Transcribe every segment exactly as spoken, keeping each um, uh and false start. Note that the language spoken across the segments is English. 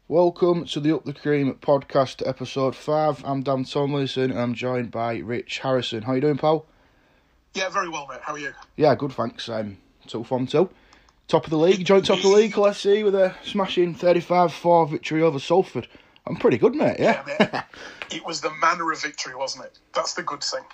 Welcome to the Up the Cream podcast, episode five. I'm Dan Tomlinson and I'm joined by Rich Harrison. How you doing, pal? Yeah, very well, mate. How are you? Yeah, good, thanks. Um, two from two. Top of the league, joint top of the league, let's see, with a smashing thirty-five four victory over Salford. I'm pretty good, mate, yeah. yeah mate. It was the manner of victory, wasn't it? That's the good thing.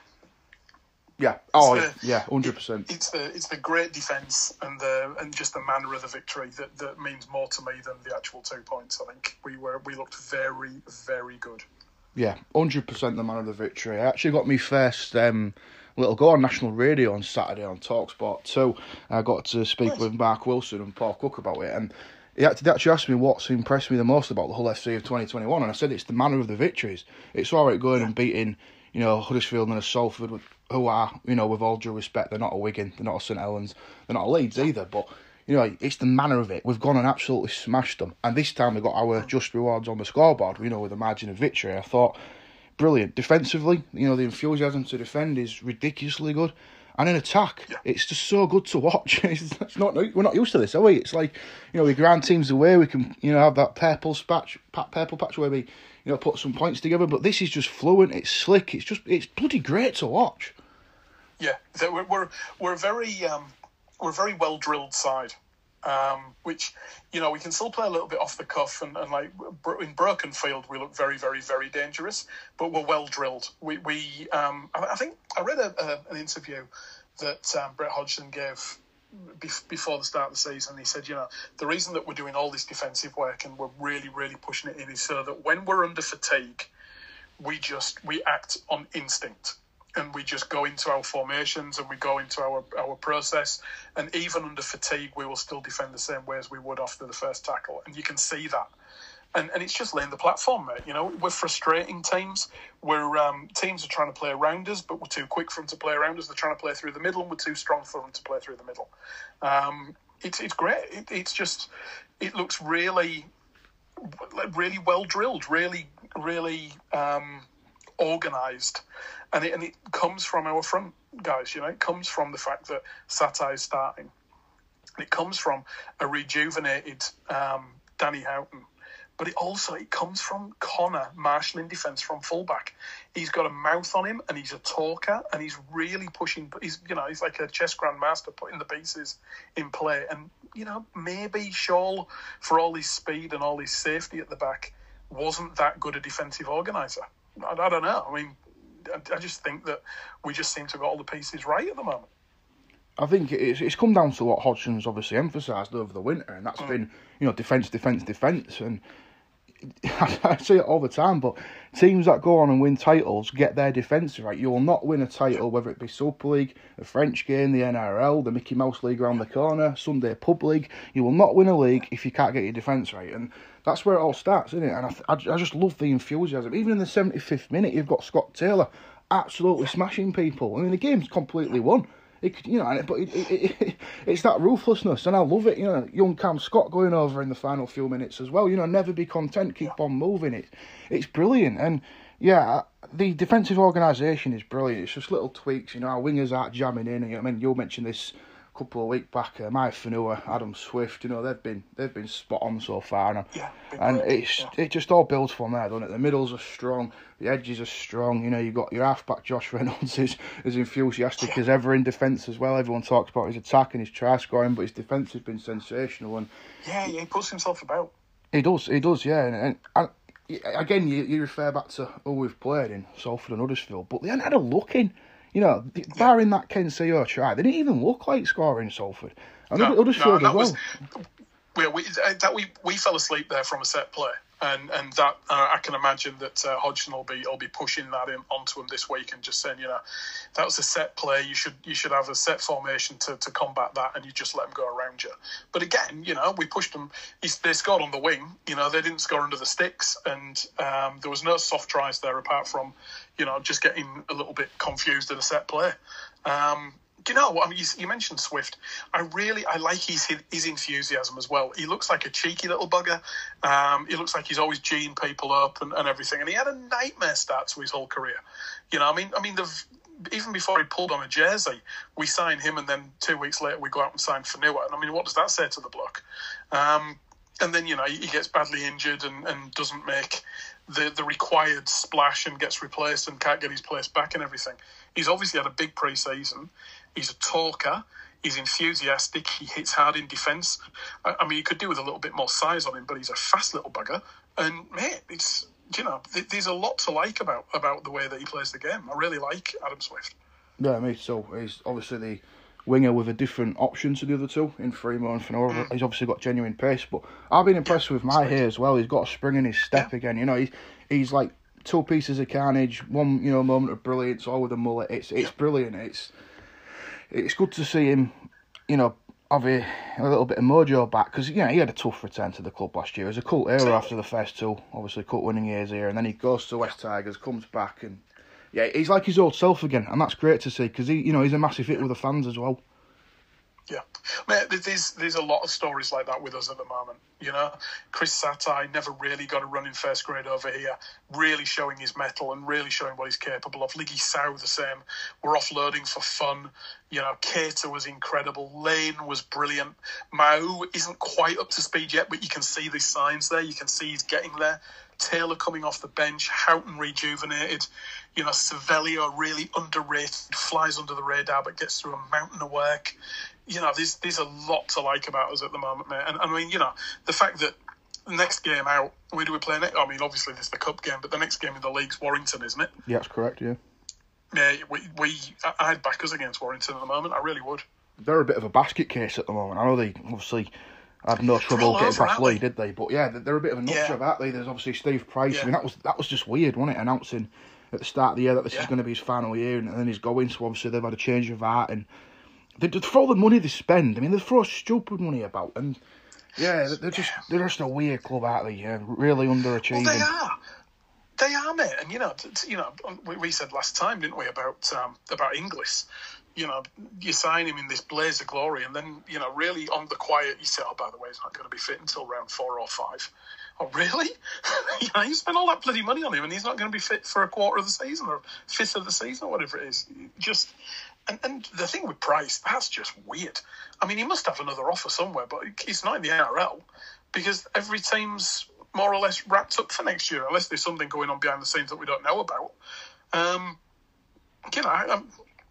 Yeah, oh, the, yeah, one hundred percent. It, it's the it's the great defence and the and just the manner of the victory that, that means more to me than the actual two points. I think we were we looked very, very good. Yeah, one hundred percent the manner of the victory. I actually got me first um, little go on national radio on Saturday on TalkSport two. I got to speak nice. with Mark Wilson and Paul Cook about it, and he actually asked me what's impressed me the most about the Hull F C of twenty twenty-one, and I said it's the manner of the victories. It's all right going yeah. and beating, you know, Huddersfield and a Salford, who are, you know, with all due respect, they're not a Wigan, they're not a St Helens, they're not a Leeds either, but, you know, it's the manner of it. We've gone and absolutely smashed them, and this time we got our just rewards on the scoreboard, you know, with a margin of victory. I thought, brilliant. Defensively, you know, the enthusiasm to defend is ridiculously good. And in attack, yeah. it's just so good to watch. It's, it's not we're not used to this, are we? It's like, you know, we grind teams away. We can, you know, have that purple patch, purple patch where we, you know, put some points together. But this is just fluent. It's slick. It's just, it's bloody great to watch. Yeah, we're we're we're a very um, we're a very well drilled side. Um, which, you know, we can still play a little bit off the cuff, and, and like in broken field, we look very, very, very dangerous, but we're well drilled. We, we um, I, I think I read a, a, an interview that um, Brett Hodgson gave bef- before the start of the season. He said, you know, the reason that we're doing all this defensive work and we're really, really pushing it in is so that when we're under fatigue, we just, we act on instinct. And we just go into our formations and we go into our, our process. And even under fatigue, we will still defend the same way as we would after the first tackle. And you can see that. And and it's just laying the platform, mate. You know, we're frustrating teams. We're um, teams are trying to play around us, but we're too quick for them to play around us. They're trying to play through the middle, and we're too strong for them to play through the middle. Um, it's it's great. It, it's just, it looks really, really well drilled, really, really um, organised. And it, and it comes from our front guys, you know. It comes from the fact that Satai is starting. It comes from a rejuvenated um, Danny Houghton. But it also it comes from Connor marshalling defence from fullback. He's got a mouth on him, and he's a talker, and he's really pushing. He's you know he's like a chess grandmaster putting the pieces in play. And you know maybe Shaw, for all his speed and all his safety at the back, wasn't that good a defensive organiser. I, I don't know. I mean. I just think that we just seem to have got all the pieces right at the moment. I think it's it's come down to what Hodgson's obviously emphasised over the winter, and that's mm. been, you know, defence, defence, defence. And I say it all the time, but teams that go on and win titles get their defence right. You will not win a title, whether it be Super League, a French game, the N R L, the Mickey Mouse League around the corner, Sunday Pub League. You will not win a league if you can't get your defence right. And that's where it all starts, isn't it? And I, I, I just love the enthusiasm. Even in the seventy-fifth minute, you've got Scott Taylor absolutely smashing people. I mean, the game's completely won. It, you know, but it, it, it, it's that ruthlessness, and I love it. You know, young Cam Scott going over in the final few minutes as well. You know, never be content, keep on moving. It, it's brilliant, and yeah, the defensive organisation is brilliant. It's just little tweaks. You know, our wingers aren't jamming in. And, I mean, you mentioned this a couple of weeks back. Uh, Maya Fanua, Adam Swift. You know, they've been they've been spot on so far, and, yeah, and it's yeah. it just all builds from there, doesn't it? The middles are strong. The edges are strong. You know, you've got your halfback Josh Reynolds is as enthusiastic yeah. as ever in defence as well. Everyone talks about his attack and his try scoring, but his defence has been sensational. And yeah, yeah, he puts himself about. He does, he does, yeah. And, and, and again, you, you refer back to who we've played in Salford and Huddersfield, but they hadn't had a look in. You know, yeah. barring that Ken Seo try, they didn't even look like scoring Salford. And no, Huddersfield no, as well. Was, we, we, that we we fell asleep there from a set play. And and that uh, I can imagine that uh, Hodgson will be will be pushing that in, onto him this week and just saying, you know, that was a set play. You should you should have a set formation to, to combat that, and you just let them go around you. But again, you know, we pushed them. They scored on the wing. You know, they didn't score under the sticks, and um, there was no soft tries there apart from, you know, just getting a little bit confused in a set play. Um, Do you know, I mean, you, you mentioned Swift. I really, I like his his enthusiasm as well. He looks like a cheeky little bugger. Um, he looks like he's always geeing people up and, and everything. And he had a nightmare start to his whole career. You know, I mean, I mean, they've, even before he pulled on a jersey, we signed him, and then two weeks later we go out and sign Fanua. And I mean, what does that say to the bloke? Um, and then, you know, he gets badly injured and, and doesn't make the, the required splash and gets replaced and can't get his place back and everything. He's obviously had a big pre-season. He's a talker. He's enthusiastic. He hits hard in defence. I, I mean, you could do with a little bit more size on him, but he's a fast little bugger. And, mate, it's, you know, th- there's a lot to like about, about the way that he plays the game. I really like Adam Swift. Yeah, me too. He's obviously the winger with a different option to the other two in Freemo and Fenora. Mm. He's obviously got genuine pace, but I've been impressed yeah, with Mai here as well. He's got a spring in his step yeah. again. You know, he's he's like two pieces of carnage, one you know moment of brilliance, all with a mullet. It's it's yeah. brilliant. It's it's good to see him, you know, have a, a little bit of mojo back because you know he had a tough return to the club last year. It was a cult era after the first two, obviously cup winning years here, and then he goes to West Tigers, comes back and. Yeah, he's like his old self again, and that's great to see because he, you know, he's a massive hit with the fans as well. Yeah, mate, there's there's a lot of stories like that with us at the moment. You know, Chris Satai never really got a run in first grade over here, really showing his mettle and really showing what he's capable of. Liggy Sow the same. We're offloading for fun. You know, Cater was incredible. Lane was brilliant. Mau isn't quite up to speed yet, but you can see the signs there. You can see he's getting there. Taylor coming off the bench, Houghton rejuvenated. You know, Savelio really underrated, flies under the radar, but gets through a mountain of work. You know, there's there's a lot to like about us at the moment, mate. And I mean, you know, the fact that the next game out, where do we play next? I mean, obviously there's the cup game, but the next game in the league's Warrington, isn't it? Yeah, that's correct. Yeah. Yeah, we we I'd back us against Warrington at the moment. I really would. They're a bit of a basket case at the moment. I know they obviously had no trouble getting past Lee, did they? But yeah, they're a bit of a nutjob, yeah. aren't they? There's obviously Steve Price. Yeah. I mean, that was that was just weird, wasn't it? Announcing at the start of the year that this yeah. is going to be his final year, and then he's going. So obviously they've had a change of heart, and they, they throw the money they spend. I mean, they throw stupid money about, and yeah, they're just they're just a weird club, aren't they? Yeah, really underachieving. Well, they are. They are, mate. And you know, t- you know, we, we said last time, didn't we, about um, about Inglis? You know, you sign him in this blaze of glory, and then, you know, really on the quiet, you say, oh, by the way, he's not going to be fit until round four or five. Oh, really? You know, you spend all that bloody money on him, and he's not going to be fit for a quarter of the season or fifth of the season or whatever it is. Just, and, and the thing with Price, that's just weird. I mean, he must have another offer somewhere, but he's not in the N R L because every team's more or less wrapped up for next year, unless there's something going on behind the scenes that we don't know about. Um, you know, I, I'm...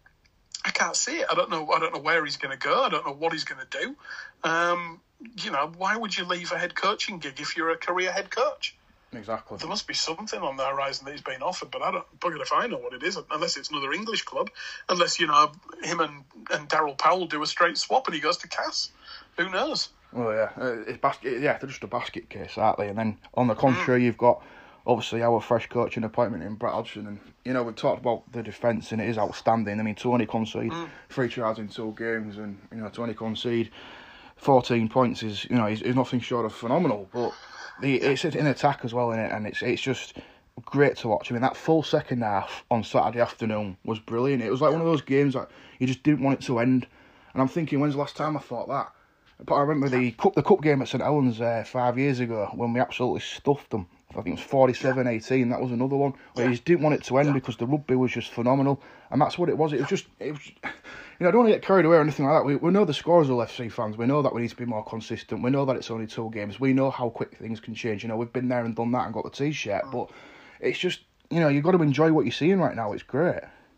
I can't see it. I don't know. I don't know where he's going to go. I don't know what he's going to do. Um, you know, why would you leave a head coaching gig if you're a career head coach? Exactly. There must be something on the horizon that he's been offered, but I don't. Bugger if I know what it is. Unless it's another English club. Unless, you know, him and, and Daryl Powell do a straight swap and he goes to Cass. Who knows? Well, yeah, uh, it's basket. Yeah, they're just a basket case, aren't they? And then on the contrary, mm. you've got. Obviously, our fresh coaching appointment in Brett Hodgson, and you know we've talked about the defence, and it is outstanding. I mean, Tony concede mm. three tries in two games, and you know Tony concede fourteen points is you know he's, he's nothing short of phenomenal. But the it's in attack as well in it, and it's it's just great to watch. I mean, that full second half on Saturday afternoon was brilliant. It was like one of those games that you just didn't want it to end. And I'm thinking, when's the last time I thought that? But I remember the cup the cup game at St Helens uh, five years ago when we absolutely stuffed them. I think it was forty-seven eighteen. That was another one where yeah. you just didn't want it to end yeah. because the rugby was just phenomenal, and that's what it was. It was just, it was, you know, I don't want to get carried away or anything like that. We we know the scores are F C fans. We know that we need to be more consistent. We know that it's only two games. We know how quick things can change. You know, we've been there and done that and got the T-shirt. But it's just, you know, you've got to enjoy what you're seeing right now. It's great.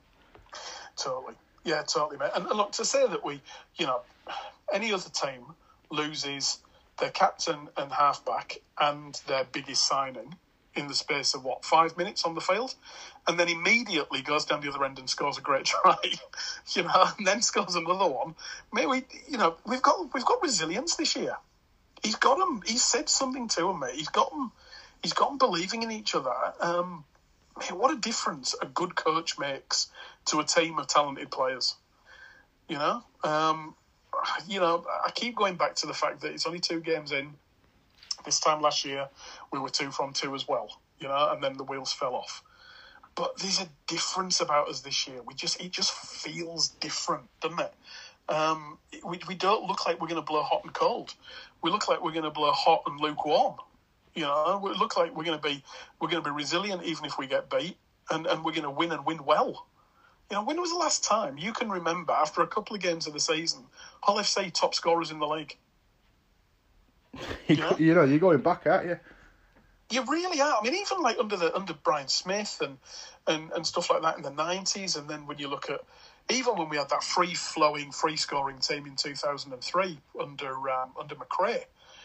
Totally, yeah, totally, mate. And, and look, to say that we, you know, any other team loses their captain and halfback and their biggest signing in the space of, what, five minutes on the field? And then immediately goes down the other end and scores a great try, you know, and then scores another one. Mate, we, you know, we've got we've got resilience this year. He's got them. He's said something to them, mate. He's got them. He's got them believing in each other. Um, mate, what a difference a good coach makes to a team of talented players. You know. Um, You know, I keep going back to the fact that it's only two games in. This time last year, we were two from two as well, you know, and then the wheels fell off. But there's a difference about us this year. We just it just feels different, doesn't it? Um, we we don't look like we're going to blow hot and cold. We look like we're going to blow hot and lukewarm. You know, we look like we're going to be we're going to be resilient even if we get beat, and, and we're going to win and win well. You know, when was the last time you can remember, after a couple of games of the season, Hull F C top scorers in the league? you, know? you know, you're going back, aren't you? You really are. I mean, even like under the under Brian Smith and, and, and stuff like that in the nineties, and then when you look at even when we had that free flowing, free scoring team in two thousand three under um, under McRae,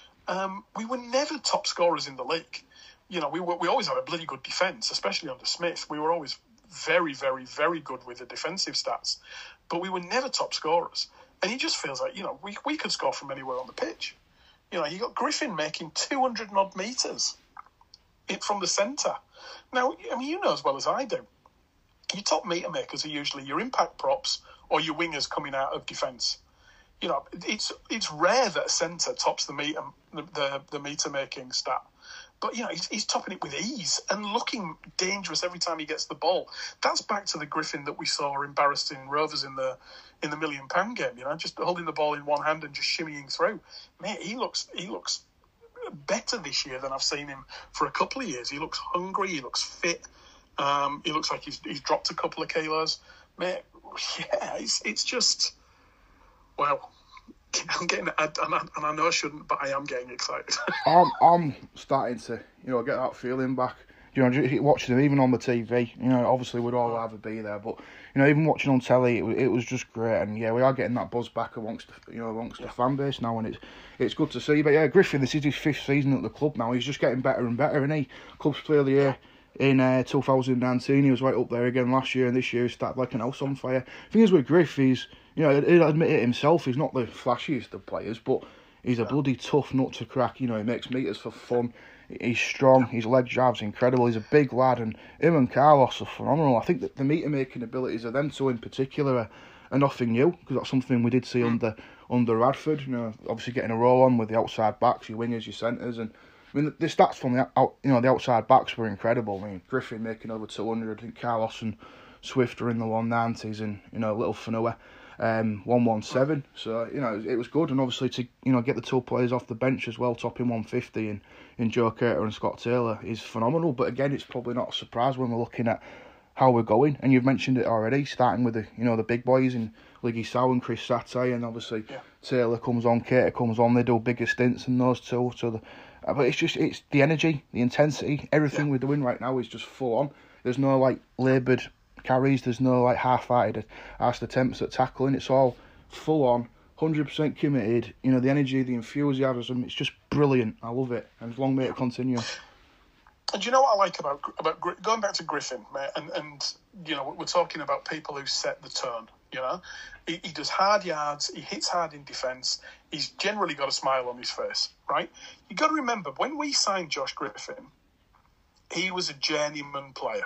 um, we were never top scorers in the league. You know, we were, we always had a bloody good defence, especially under Smith. We were always very, very, very good with the defensive stats, but we were never top scorers. And it just feels like, you know, we we could score from anywhere on the pitch. You know, you got Griffin making two hundred and odd metres it from the centre. Now, I mean, you know as well as I do, your top metre makers are usually your impact props or your wingers coming out of defence. You know, it's it's rare that a centre tops the meter the, the, the metre making stat. But, you know, he's, he's topping it with ease and looking dangerous every time he gets the ball. That's back to the Griffin that we saw embarrassing Rovers in the in the million pound game, you know, just holding the ball in one hand and just shimmying through. Mate, he looks he looks better this year than I've seen him for a couple of years. He looks hungry, he looks fit, um, he looks like he's he's dropped a couple of kilos. Mate, yeah, it's it's just, wow. I'm getting, and I, and I know I shouldn't, but I am getting excited. I'm, I'm starting to, you know, get that feeling back. You know, watching them even on the T V. You know, obviously we'd all rather be there, but you know, even watching on telly, it, it was just great. And yeah, we are getting that buzz back amongst, you know, amongst yeah. the fan base now, and it's it's good to see. But yeah, Griffin, this is his fifth season at the club now. He's just getting better and better, and he club's player of the year in uh, two thousand nineteen. He was right up there again last year, and this year he started like an house on fire. The thing is with Griff, he's, you know, he'll admit it himself, he's not the flashiest of players, but he's a bloody tough nut to crack. You know, he makes meters for fun. He's strong. His leg drive's incredible. He's a big lad, and him and Carlos are phenomenal. I think that the meter making abilities of them two in particular are, are nothing new, because that's something we did see under under Radford. You know, obviously getting a roll on with the outside backs, your wingers, your centres, and I mean the, the stats from the out, you know, the outside backs were incredible. I mean Griffin making over two hundred, and Carlos and Swift are in the one nineties, and you know little Fanua. Um, one one seven, so you know it was good, and obviously to you know get the two players off the bench as well, topping one fifty in, in Joe Carter and Scott Taylor is phenomenal. But again, it's probably not a surprise when we're looking at how we're going, and you've mentioned it already, starting with the you know the big boys in Liggy Sow and Chris Satay, and obviously yeah. Taylor comes on, Carter comes on, they do bigger stints than those two. So, the, but it's just it's the energy, the intensity, everything yeah. we're doing right now is just full on. There's no like laboured carries, there's no like half-hearted arse attempts at tackling. It's all full on, one hundred percent committed. You know, the energy, the enthusiasm, it's just brilliant. I love it, and long may it continue. And do you know what I like about about going back to Griffin, mate, and, and you know, we're talking about people who set the tone, you know. He, he does hard yards, he hits hard in defence, he's generally got a smile on his face, right? You got to remember, when we signed Josh Griffin, he was a journeyman player.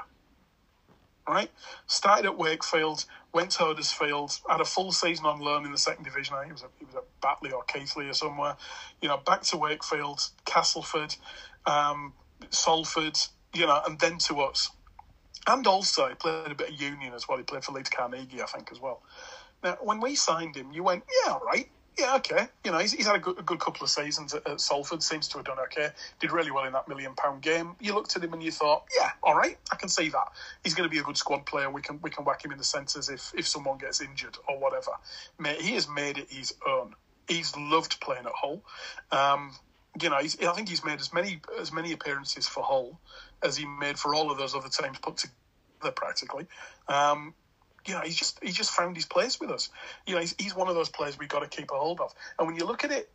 Right, started at Wakefield, went to Huddersfield, had a full season on loan in the second division. I think he was a, he was at Batley or Keighley or somewhere. You know, back to Wakefield, Castleford, um, Salford, you know, and then to us. And also, he played a bit of Union as well. He played for Leeds Carnegie, I think, as well. Now, when we signed him, you went, yeah, all right. Yeah, okay. You know, he's, he's had a good, a good couple of seasons at, at Salford. Seems to have done okay. Did really well in that million pound game. You looked at him and you thought, yeah, all right, I can see that. He's going to be a good squad player. We can we can whack him in the centres if, if someone gets injured or whatever. Mate, he has made it his own. He's loved playing at Hull. Um, you know, he's, I think he's made as many as many appearances for Hull as he made for all of those other teams put together, practically. Um, You know, he's just he just found his place with us. You know, he's he's one of those players we've got to keep a hold of. And when you look at it,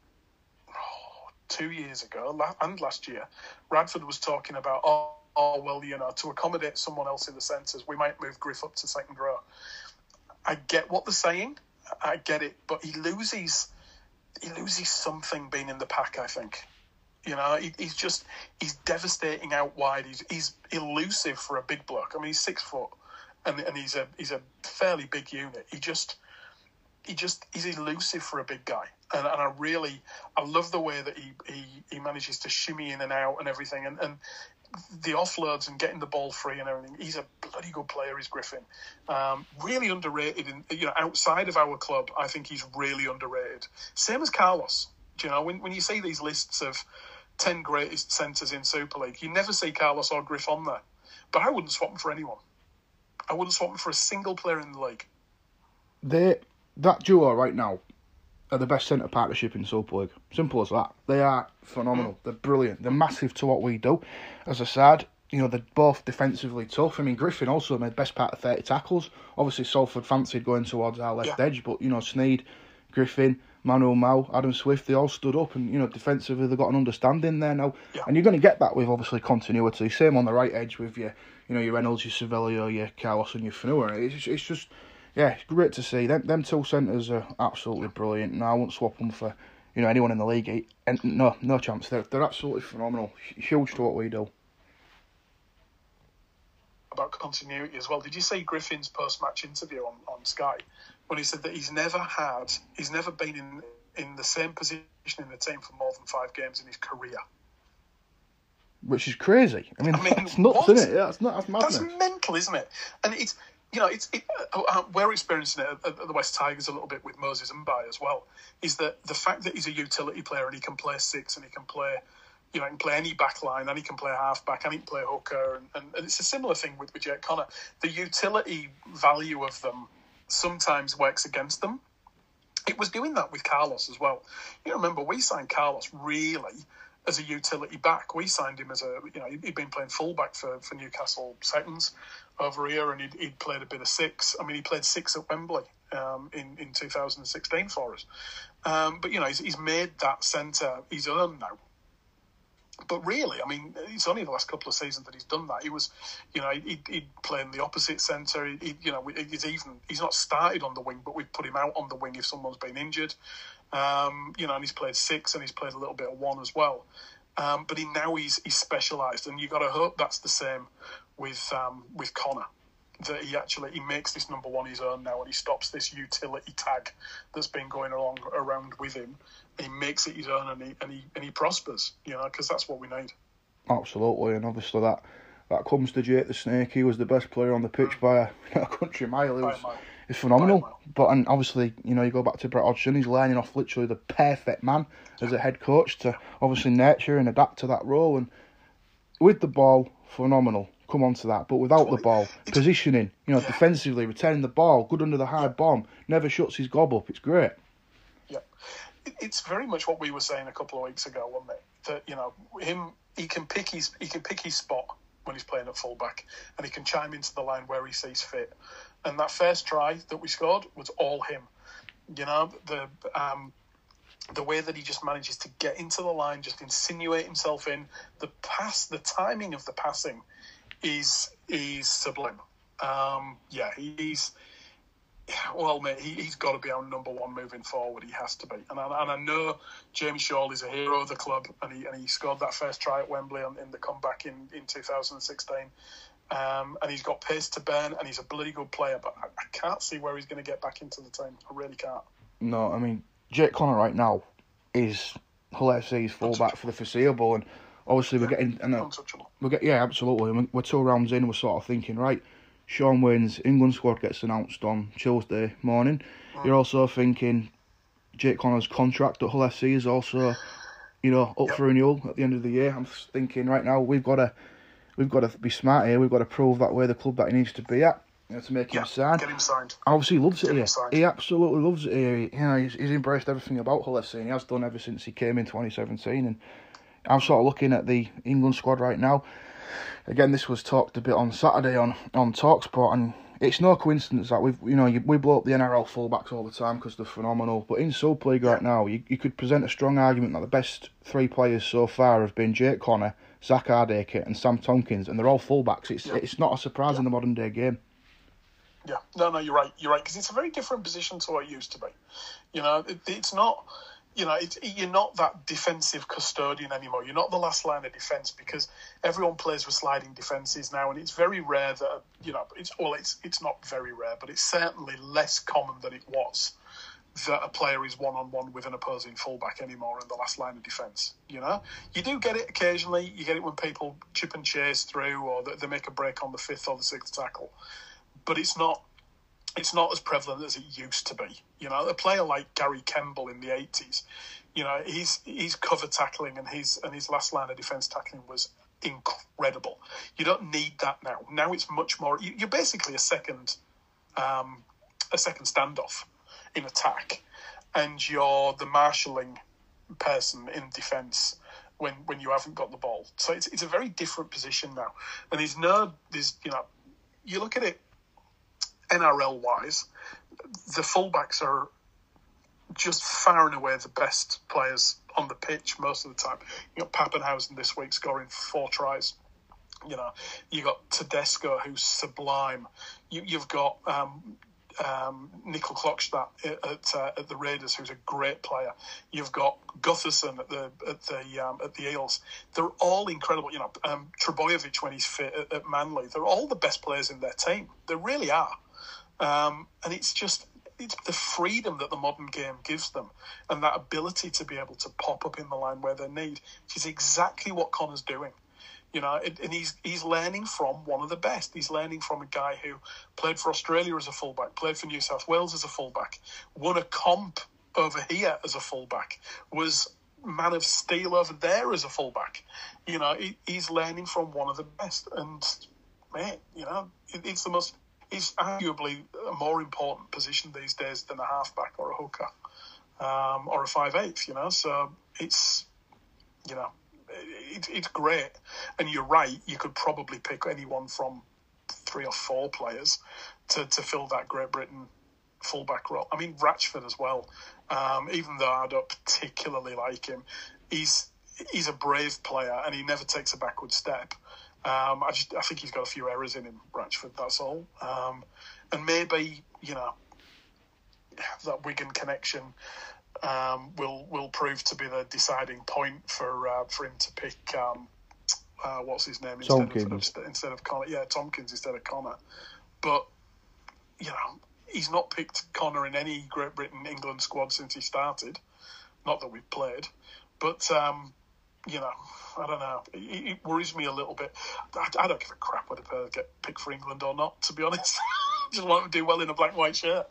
oh, two years ago and last year, Radford was talking about, oh, oh, well, you know, to accommodate someone else in the centres, we might move Griff up to second row. I get what they're saying, I get it, but he loses he loses something being in the pack, I think. You know, he, he's just he's devastating out wide. He's he's elusive for a big bloke. I mean, he's six foot. And and he's a he's a fairly big unit. He just he just he's elusive for a big guy. And and I really I love the way that he, he, he manages to shimmy in and out and everything. And, and the offloads and getting the ball free and everything. He's a bloody good player, is Griffin. Um, really underrated. In, you know, outside of our club, I think he's really underrated. Same as Carlos. Do you know, when when you see these lists of ten greatest centres in Super League, you never see Carlos or Griff on there. But I wouldn't swap them for anyone. I wouldn't swap them for a single player in the league. They, that duo right now, are the best centre partnership in Super League. Simple as that. They are phenomenal. They're brilliant. They're massive to what we do. As I said, you know, they're both defensively tough. I mean, Griffin also made best part of thirty tackles. Obviously, Salford fancied going towards our left yeah. edge, but, you know, Sneyd, Griffin, Manuel Mau, Adam Swift, they all stood up and, you know, defensively they've got an understanding there now. Yeah. And you're going to get that with, obviously, continuity. Same on the right edge with your, you know, your Reynolds, your Savelio, your Carlos and your Fanua. It's, it's just, yeah, it's great to see. Them, them two centres are absolutely brilliant. And I won't swap them for, you know, anyone in the league. And no, no chance. They're, they're absolutely phenomenal. Huge to what we do. About continuity as well. Did you see Griffin's post-match interview on, on Sky when he said that he's never had, he's never been in, in the same position in the team for more than five games in his career? Which is crazy. I mean, I mean that's nuts, what? isn't it? Yeah, that's, not, that's madness. That's mental, isn't it? And it's, you know, it's it, uh, we're experiencing it at, at the West Tigers a little bit with Moses Mbai as well, is that the fact that he's a utility player and he can play six and he can play, you know, he can play any back line and he can play half back and he can play hooker. And, and, and it's a similar thing with, with Jake Connor. The utility value of them sometimes works against them. It was doing that with Carlos as well. You remember, we signed Carlos really as a utility back. We signed him as a, you know, he'd been playing fullback for, for Newcastle Seconds over here, and he'd, he'd played a bit of six. I mean, he played six at Wembley um, in, in two thousand sixteen for us. Um, but, you know, he's, he's made that centre his own now. But really, I mean, it's only the last couple of seasons that he's done that. He was, you know, he'd, he'd play in the opposite centre. He, he, you know, he's even he's not started on the wing, but we've put him out on the wing if someone's been injured. Um, you know, and he's played six and he's played a little bit of one as well. Um, but he now he's he's specialised, and you got to hope that's the same with um, with Connor. That he actually he makes this number one his own now, and he stops this utility tag that's been going along around with him. And he makes it his own, and he and he and he prospers, you know, because that's what we need. Absolutely, and obviously that that comes to Jake the Snake. He was the best player on the pitch mm. by a, a country mile. He was, he's phenomenal. But and obviously, you know, you go back to Brett Hodgson. He's learning off literally the perfect man as a head coach to obviously nurture and adapt to that role. And with the ball, phenomenal. Come on to that, but without the ball, positioning, you know, yeah. defensively, retaining the ball, good under the hard bomb, never shuts his gob up. It's great. Yeah, it's very much what we were saying a couple of weeks ago, wasn't it? That, you know, him, he can pick his he can pick his spot when he's playing at fullback, and he can chime into the line where he sees fit. And that first try that we scored was all him. You know, the um, the way that he just manages to get into the line, just insinuate himself in the pass, the timing of the passing. Is is sublime. Um, yeah, he's well, mate. He, he's got to be our number one moving forward. He has to be. And I, and I know Jamie Shaw is a hero of the club, and he and he scored that first try at Wembley in, in the comeback in, in two thousand sixteen. Um, and he's got pace to burn, and he's a bloody good player. But I, I can't see where he's going to get back into the team. I really can't. No, I mean Jake Connor right now is Hull F C's fullback for the foreseeable, and. Obviously, we're getting... And, uh, we're get, yeah, absolutely. We're two rounds in, we're sort of thinking, right, Shaun Wane's England squad gets announced on Tuesday morning. Mm. You're also thinking Jake Connor's contract at Hull F C is also, you know, up yep. for renewal at the end of the year. I'm thinking right now, we've got to we've got to be smart here. We've got to prove that we're the club that he needs to be at, you know, to make yeah, him sign. Get him signed. Obviously, he loves get it here. He absolutely loves it here. He, you know, he's, he's embraced everything about Hull F C, and he has done ever since he came in twenty seventeen. And I'm sort of looking at the England squad right now. Again, this was talked a bit on Saturday on, on TalkSport, and it's no coincidence that we've, you know, we blow up the N R L fullbacks all the time because they're phenomenal. But in Super League right now, you, you could present a strong argument that the best three players so far have been Jake Connor, Zach Hardacre, and Sam Tompkins, and they're all fullbacks. It's yeah. it's not a surprise yeah. in the modern day game. Yeah, no, no, you're right. You're right because it's a very different position to what it used to be. You know, it, it's not. You know, it's, you're not that defensive custodian anymore. You're not the last line of defence because everyone plays with sliding defences now, and it's very rare that, you know, it's well, it's it's not very rare, but it's certainly less common than it was that a player is one-on-one with an opposing fullback anymore in the last line of defence. You know, you do get it occasionally. You get it when people chip and chase through, or they make a break on the fifth or the sixth tackle, but it's not. It's not as prevalent as it used to be. You know, a player like Gary Kemble in the eighties, you know, he's he's cover tackling and his and his last line of defence tackling was incredible. You don't need that now. Now it's much more. You're basically a second, um, a second standoff in attack, and you're the marshalling person in defence when when you haven't got the ball. So it's it's a very different position now. And there's no, there's, you know, you look at it N R L wise, the fullbacks are just far and away the best players on the pitch most of the time. You got Pappenhausen this week scoring four tries. You know, you got Tedesco, who's sublime. You, you've got um, um, Nickel Klokstad at uh, at the Raiders, who's a great player. You've got Gutherson at the at the um, at the Eels. They're all incredible. You know, um, Trebojevic when he's fit at, at Manly. They're all the best players in their team. They really are. Um, and it's just it's the freedom that the modern game gives them, and that ability to be able to pop up in the line where they need, which is exactly what Connor's doing. You know, and he's he's learning from one of the best. He's learning from a guy who played for Australia as a fullback, played for New South Wales as a fullback, won a comp over here as a fullback, was man of steel over there as a fullback. You know, he, he's learning from one of the best. And, man, you know, it, it's the most, it's arguably a more important position these days than a halfback or a hooker um, or a five-eighth, you know. So it's, you know, It, it's great, and you're right. You could probably pick anyone from three or four players to, to fill that Great Britain fullback role. I mean, Ratchford as well. Um, even though I don't particularly like him, he's he's a brave player, and he never takes a backward step. Um, I just I think he's got a few errors in him, Ratchford. That's all. Um, and maybe, you know, that Wigan connection Um, will will prove to be the deciding point for uh, for him to pick um, uh, what's his name instead Tompkins. of instead of Connor. Yeah, Tompkins instead of Connor. But you know, he's not picked Connor in any Great Britain England squad since he started. Not that we've played, but um, you know, I don't know. It, it worries me a little bit. I, I don't give a crap whether they get picked for England or not. To be honest, just want them to do well in a black and white shirt.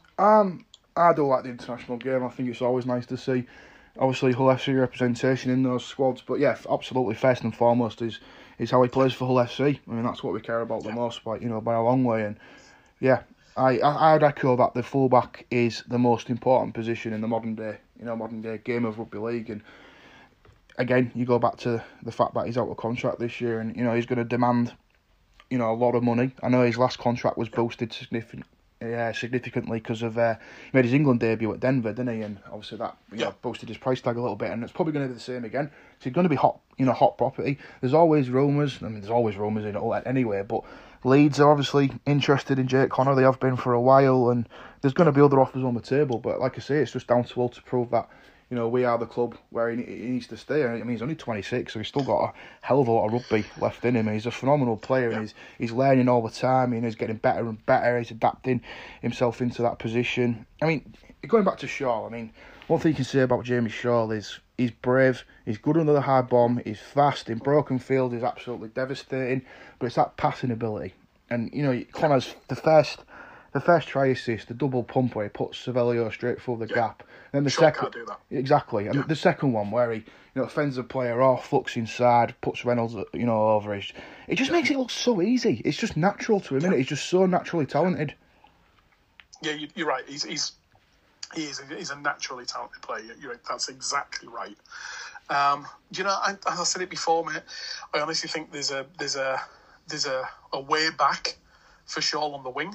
Um. I do like the international game. I think it's always nice to see, obviously, Hull F C representation in those squads. But yeah, absolutely, first and foremost is is how he plays for Hull F C. I mean, that's what we care about the most, by you know, by a long way. And yeah, I I I'd echo that the fullback is the most important position in the modern day, you know, modern day game of rugby league. And again, you go back to the fact that he's out of contract this year, and you know he's going to demand, you know, a lot of money. I know his last contract was boosted significantly. Yeah, significantly because of uh, he made his England debut at Denver, didn't he? And obviously that you yeah. know, boosted his price tag a little bit, and it's probably going to be the same again. So he's going to be hot, you know, hot property. There's always rumours. I mean, there's always rumours in it all anyway. But Leeds are obviously interested in Jake Connor. They have been for a while, and there's going to be other offers on the table. But like I say, it's just down to Hull to prove that, you know, we are the club where he, he needs to stay. I mean, he's only twenty-six, so he's still got a hell of a lot of rugby left in him. And he's a phenomenal player, yeah. and he's he's learning all the time. You know, he's getting better and better. He's adapting himself into that position. I mean, going back to Shaw, I mean, one thing you can say about Jamie Shaw is he's brave, he's good under the hard bomb, he's fast, in broken field, he's absolutely devastating. But it's that passing ability. And, you know, Connor's the first... The first try assist, the double pump where he puts Savelio straight through the yeah. gap. And then the Shaw second, can't do that. Exactly. And yeah. the second one where he, you know, fends the player off, looks inside, puts Reynolds, you know, over it. It just yeah. makes it look so easy. It's just natural to him, yeah. isn't it? He's just so naturally talented. Yeah, you're right. He's he's he is he's a naturally talented player. You're right. That's exactly right. Um, you know, I, as I said it before, mate, I honestly think there's a there's a there's a, a way back for Shaw on the wing.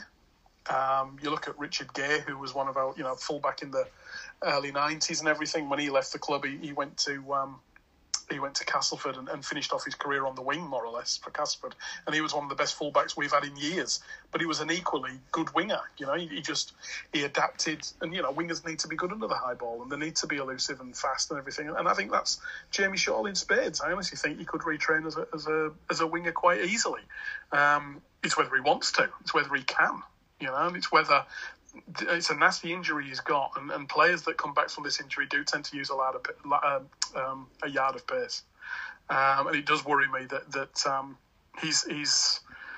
Um, you look at Richard Gay, who was one of our, you know, fullback in the early nineties and everything. When he left the club, he, he went to um, he went to Castleford and, and finished off his career on the wing, more or less, for Castleford. And he was one of the best fullbacks we've had in years. But he was an equally good winger. You know, he, he just he adapted. And you know, wingers need to be good under the high ball, and they need to be elusive and fast and everything. And I think that's Jamie Shaw in spades. I honestly think he could retrain as a as a as a winger quite easily. Um, it's whether he wants to. It's whether he can. You know, and it's whether it's a nasty injury he's got, and, and players that come back from this injury do tend to use a lot of um, a yard of pace, um, and it does worry me that that um, he's he's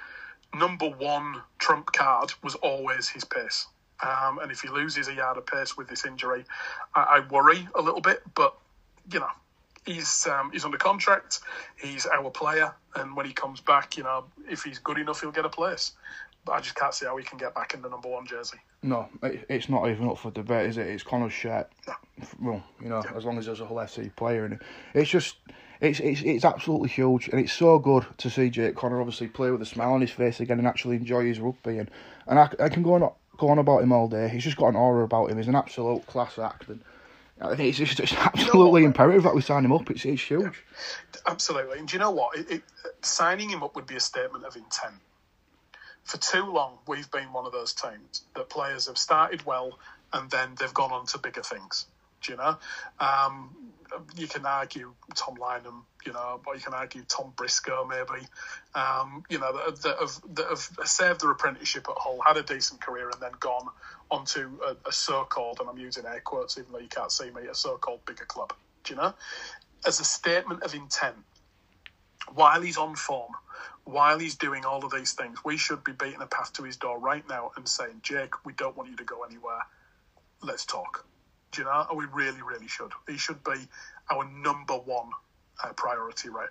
number one trump card was always his pace, um, and if he loses a yard of pace with this injury, I, I worry a little bit. But you know, he's um, he's under contract. He's our player, and when he comes back, you know, if he's good enough, he'll get a place. But I just can't see how he can get back in the number one jersey. No, it, it's not even up for debate, is it? It's Connor's shirt. No. Well, you know, Yeah. as long as there's a Hull F C player in it, it's just. It's, it's it's absolutely huge, and it's so good to see Jake Connor obviously play with a smile on his face again and actually enjoy his rugby. And, and I, I can go on go on about him all day. He's just got an aura about him. He's an absolute class act, and I think it's just it's absolutely you know imperative that we sign him up. It's it's huge. Yeah, absolutely. And do you know what? It, it, signing him up would be a statement of intent. For too long, we've been one of those teams that players have started well and then they've gone on to bigger things. Do you know? Um, you can argue Tom Lynham, you know, but you can argue Tom Briscoe maybe, um, you know, that, that, have, that have served their apprenticeship at Hull, had a decent career and then gone onto a, a so-called, and I'm using air quotes even though you can't see me, a so-called bigger club, do you know? As a statement of intent, while he's on form, while he's doing all of these things, we should be beating a path to his door right now and saying, Jake, we don't want you to go anywhere. Let's talk. Do you know? We really, really should. He should be our number one uh, priority right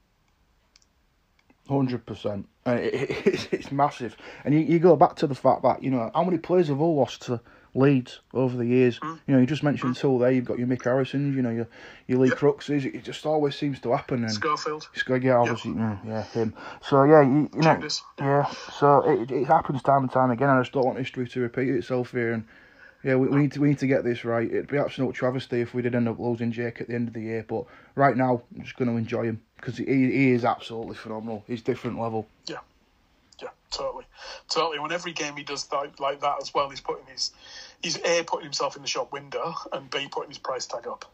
now. one hundred percent. And it, it, it's, it's massive. And you, you go back to the fact that, you know, how many players have all lost to Leeds over the years? Mm. You know, you just mentioned mm. Till there, you've got your Mick Harrison, you know, your, your Lee yep. Cruxes. It just always seems to happen. And Schofield. Yeah, obviously, yep. yeah, yeah, him. So, yeah, you, you know, Judas. yeah, so it, it happens time and time again. I just don't want history to repeat itself here. And yeah, we, we need to we need to get this right. It'd be absolute travesty if we did end up losing Jake at the end of the year. But right now, I'm just going to enjoy him because he he is absolutely phenomenal. He's different level. Yeah, yeah, totally, totally. When every game he does that, like that as well, he's putting his he's A, putting himself in the shop window, and B, putting his price tag up.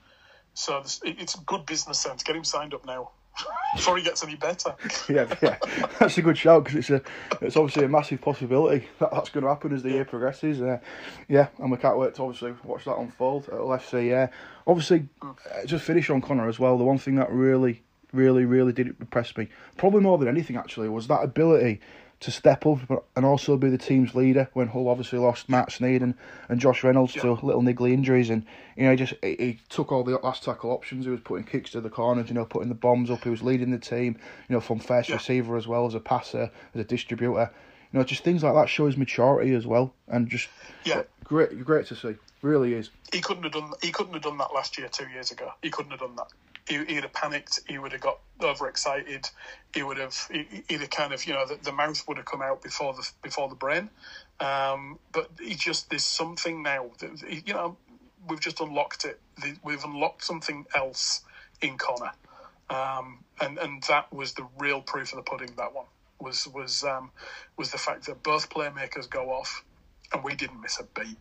So this, it's good business sense. Get him signed up now. Before he gets any better. yeah, yeah, that's a good shout because it's a, it's obviously a massive possibility that that's going to happen as the year progresses. Uh, yeah, and we can't wait to obviously watch that unfold at L F C. Yeah, obviously, mm. uh, just finish on Connor as well. The one thing that really, really, really did impress me, probably more than anything actually, was that ability to step up and also be the team's leader when Hull obviously lost Matt Sneyd and, and Josh Reynolds yeah. to little niggly injuries, and you know he just he, he took all the last tackle options. He was putting kicks to the corners, you know, putting the bombs up. He was leading the team, you know, from first yeah. receiver as well as a passer, as a distributor. You know, just things like that show his maturity as well, and just yeah, great, great to see. Really is. He couldn't have done. He couldn't have done that last year, two years ago. He couldn't have done that. He, he'd have panicked. He would have got overexcited. He would have. He, he'd have kind of, you know, the, the mouth would have come out before the before the brain. Um, but he just there's something now that, you know, we've just unlocked it. We've unlocked something else in Connor, um, and and that was the real proof of the pudding. That one was was um, was the fact that both playmakers go off, and we didn't miss a beat.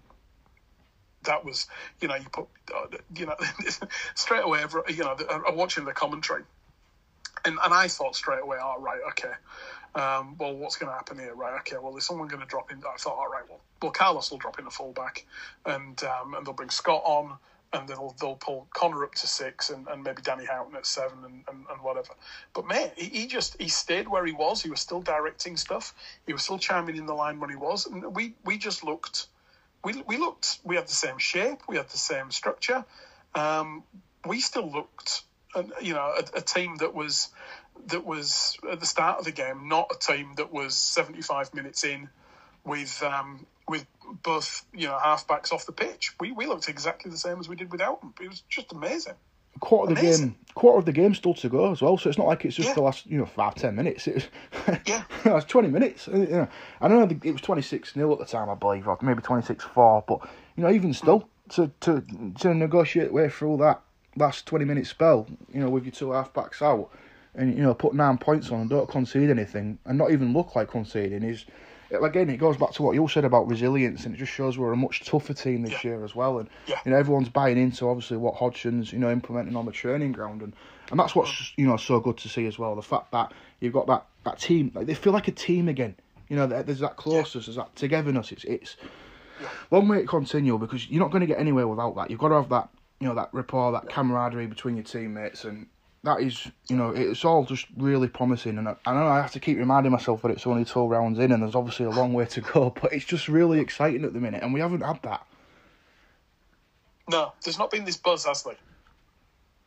That was, you know, you put, uh, you know, straight away, you know, I'm watching the commentary, and, and I thought straight away, all right, okay, um, well, what's going to happen here, right? Okay, well, is someone going to drop in? I thought, all right, well, well, Carlos will drop in a fullback, and um, and they'll bring Scott on, and they'll they'll pull Connor up to six, and, and maybe Danny Houghton at seven, and, and, and whatever. But man, he, he just he stayed where he was. He was still directing stuff. He was still chiming in the line when he was, and we we just looked. We we looked. We had the same shape. We had the same structure. Um, we still looked, uh, you know, a, a team that was that was at the start of the game, not a team that was seventy-five minutes in with um, with both, you know, halfbacks off the pitch. We we looked exactly the same as we did without them. It was just amazing. Quarter of the game, quarter of the game still to go as well. So it's not like it's just yeah. the last, you know, five ten minutes. It was, yeah, it's twenty minutes. You know, I don't know. It was twenty six nil at the time, I believe, or maybe twenty six four. But you know, even still, to to to negotiate way through that last twenty minute spell, you know, with your two half backs out, and you know, put nine points on and don't concede anything, and not even look like conceding is. Again, it goes back to what you said about resilience, and it just shows we're a much tougher team this yeah. year as well. And yeah. you know, everyone's buying into obviously what Hodgson's, you know, implementing on the training ground, and, and that's what's, you know, so good to see as well. The fact that you've got that, that team, like, they feel like a team again. You know, there's that closeness, yeah. there's that togetherness. It's it's yeah. long way to continue, because you're not going to get anywhere without that. You've got to have that, you know, that rapport, that yeah. camaraderie between your teammates, and that is, you know, it's all just really promising. And I, I know I have to keep reminding myself that it's only two rounds in and there's obviously a long way to go, but it's just really exciting at the minute, and we haven't had that. No, there's not been this buzz, has there?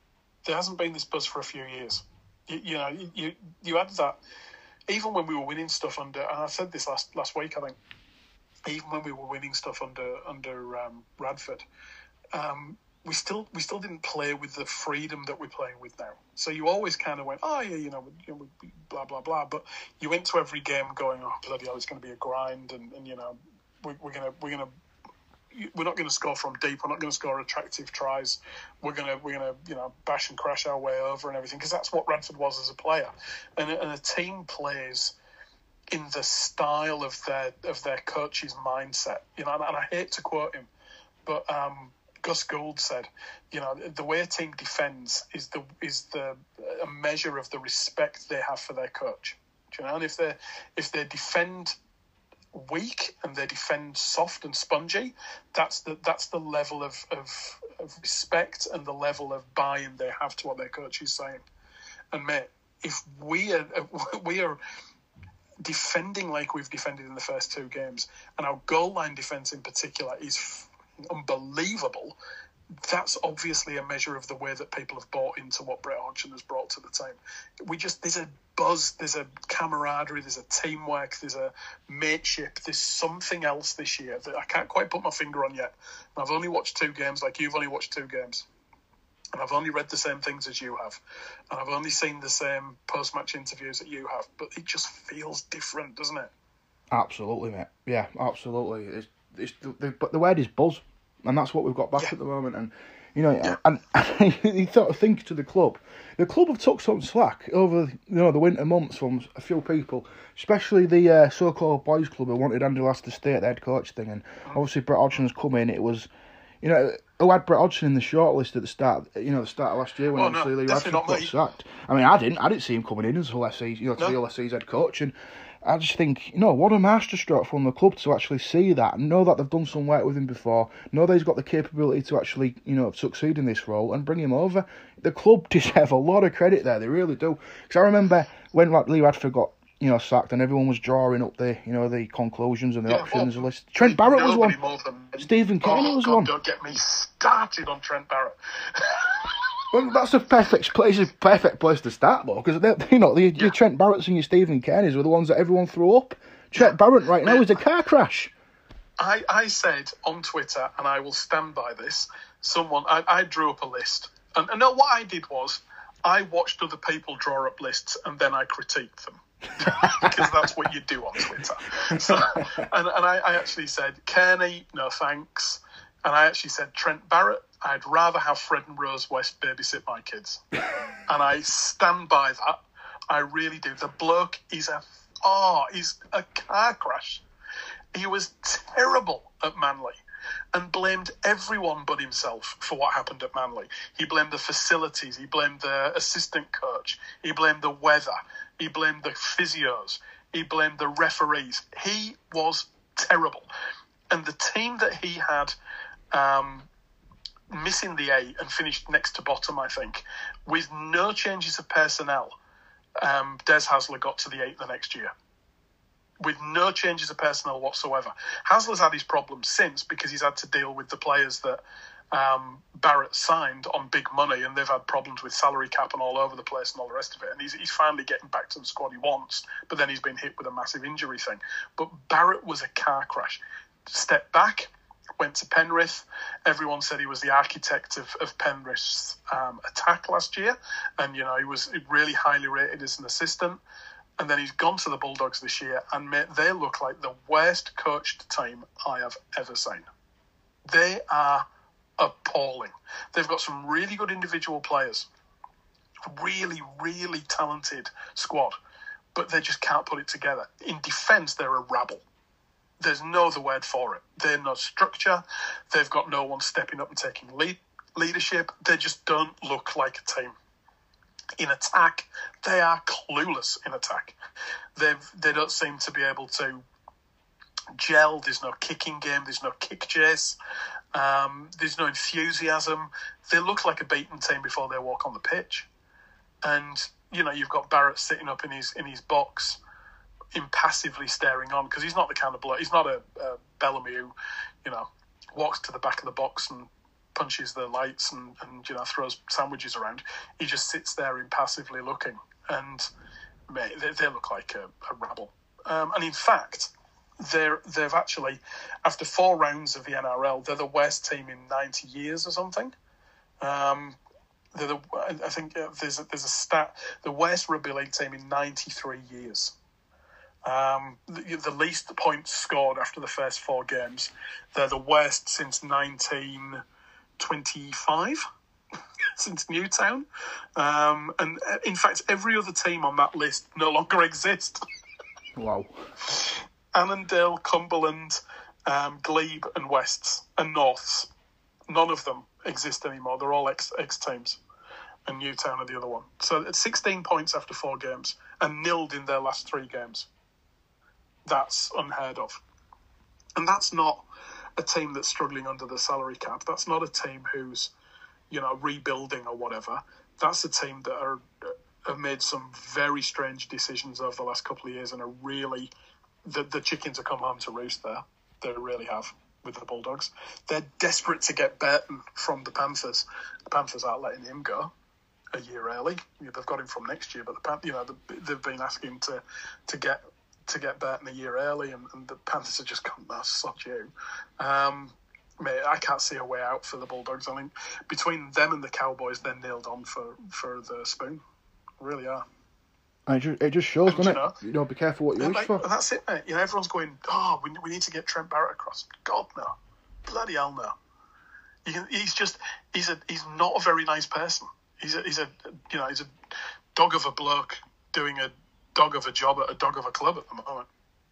there hasn't been this buzz for a few years. You, you know, you you had that even when we were winning stuff under. And I said this last last week, I think. Even when we were winning stuff under under um, Radford, um, we still we still didn't play with the freedom that we're playing with now. So you always kind of went, oh yeah, you know, you know, blah blah blah. But you went to every game going, oh bloody hell, it's going to be a grind, and, and you know, we, we're gonna we're gonna we're not going to score from deep. We're not going to score attractive tries. We're gonna we're gonna you know bash and crash our way over and everything, because that's what Radford was as a player, and and a team plays in the style of their of their coach's mindset, you know, and, and I hate to quote him, but um, Gus Gould said, you know, the way a team defends is the is the a measure of the respect they have for their coach. Do you know, and if they if they defend weak and they defend soft and spongy, that's the that's the level of of, of respect and the level of buy-in they have to what their coach is saying. And mate, if we are we are defending like we've defended in the first two games, and our goal line defence in particular is f- unbelievable, that's obviously a measure of the way that people have bought into what Brett Hodgson has brought to the team. We just, there's a buzz, there's a camaraderie, there's a teamwork, there's a mateship, there's something else this year that I can't quite put my finger on yet. I've only watched two games like you've only watched two games. And I've only read the same things as you have. And I've only seen the same post-match interviews that you have. But it just feels different, doesn't it? Absolutely, mate. Yeah, absolutely. It's, it's the, the, but the word is buzz. And that's what we've got back yeah. at the moment. And, you know, yeah. and, and you sort of think to the club. The club have took some slack over, you know, the winter months from a few people, especially the uh, so-called boys club who wanted Andy Lass to stay at the head coach thing. And obviously Brett Hodgson's come in. It was, you know... Who had Brett Hodgson in the shortlist at the start? You know, the start of last year when well, obviously no, Lee Radford got sacked. I mean, I didn't. I didn't see him coming in until S C, you know, to no. the L S C's head coach, and I just think, you know, what a masterstroke from the club to actually see that and know that they've done some work with him before. Know that he's got the capability to actually, you know, succeed in this role and bring him over. The club deserve a lot of credit there. They really do. Because I remember when like Lee Radford got, you know, sacked, and everyone was drawing up the, you know, the conclusions and the yeah, options well, list. Trent Barrett was one. Than, Stephen Kearney oh, was God, one. Don't get me started on Trent Barrett. Well, that's a perfect place, a perfect place to start, though, because you know the, yeah. your Trent Barretts and your Stephen Kearneys were the ones that everyone threw up. Trent Barrett right now is a car crash. I, I said on Twitter, and I will stand by this. Someone I, I drew up a list, and, and no, what I did was I watched other people draw up lists, and then I critiqued them. Because that's what you do on Twitter. So, and and I, I actually said, Kearney, no thanks. And I actually said, Trent Barrett, I'd rather have Fred and Rose West babysit my kids. And I stand by that. I really do. The bloke is a, oh, he's a car crash. He was terrible at Manly and blamed everyone but himself for what happened at Manly. He blamed the facilities. He blamed the assistant coach. He blamed the weather. He blamed the physios. He blamed the referees. He was terrible. And the team that he had um, missing the eight and finished next to bottom, I think, with no changes of personnel, um, Des Hasler got to the eight the next year. With no changes of personnel whatsoever. Hasler's had his problems since because he's had to deal with the players that um, Barrett signed on big money, and they've had problems with salary cap and all over the place and all the rest of it. And he's, he's finally getting back to the squad he wants, but then he's been hit with a massive injury thing. But Barrett was a car crash. Stepped back, went to Penrith. Everyone said he was the architect of, of Penrith's um, attack last year, and you know he was really highly rated as an assistant. And then he's gone to the Bulldogs this year, and mate, they look like the worst coached team I have ever seen. They are appalling. They've got some really good individual players, really, really talented squad, but they just can't put it together. In defence, they're a rabble. There's no other word for it. They're no structure. They've got no one stepping up and taking lead, leadership. They just don't look like a team. In attack, they are clueless in attack. They've they don't seem to be able to gel. There's no kicking game. There's no kick chase. Um, there's no enthusiasm. They look like a beaten team before they walk on the pitch. And you know you've got Barrett sitting up in his in his box, impassively staring on, because he's not the kind of bloke. He's not a, a Bellamy who, you know, walks to the back of the box and punches the lights and, and you know throws sandwiches around. He just sits there impassively looking, and mate, they, they look like a, a rabble. Um, and in fact, they're they've actually, after four rounds of the N R L, they're the worst team in ninety years or something. Um, they're the, I think uh, there's a, there's a stat, the worst rugby league team in ninety-three years. Um, the, the least points scored after the first four games. They're the worst since nineteen twenty-five, since Newtown. Um, and uh, in fact, every other team on that list no longer exists. Wow. Annandale, Cumberland, um, Glebe and Wests and Norths. None of them exist anymore. They're all ex, ex-teams. And Newtown are the other one. So it's sixteen points after four games and nilled in their last three games. That's unheard of. And that's not a team that's struggling under the salary cap. That's not a team who's, you know, rebuilding or whatever. That's a team that are have made some very strange decisions over the last couple of years and are really... The, the chickens have come home to roost there. They really have with the Bulldogs. They're desperate to get Burton from the Panthers. The Panthers aren't letting him go a year early. You know, they've got him from next year, but the you know the, they've been asking to to get to get Burton a year early, and, and the Panthers have just come, no, sod you. Um, mate, I can't see a way out for the Bulldogs. I mean, between them and the Cowboys, they're nailed on for, for the spoon. Really are. And it just, it just shows, And, doesn't you know, it? You know, be careful what you wish like, for. and that's it, mate. You know, everyone's going, oh, we, we need to get Trent Barrett across. God, no. Bloody hell, no. You can, he's just, he's a, he's not a very nice person. He's a, he's a, you know, he's a dog of a bloke doing a dog of a job at a dog of a club at the moment.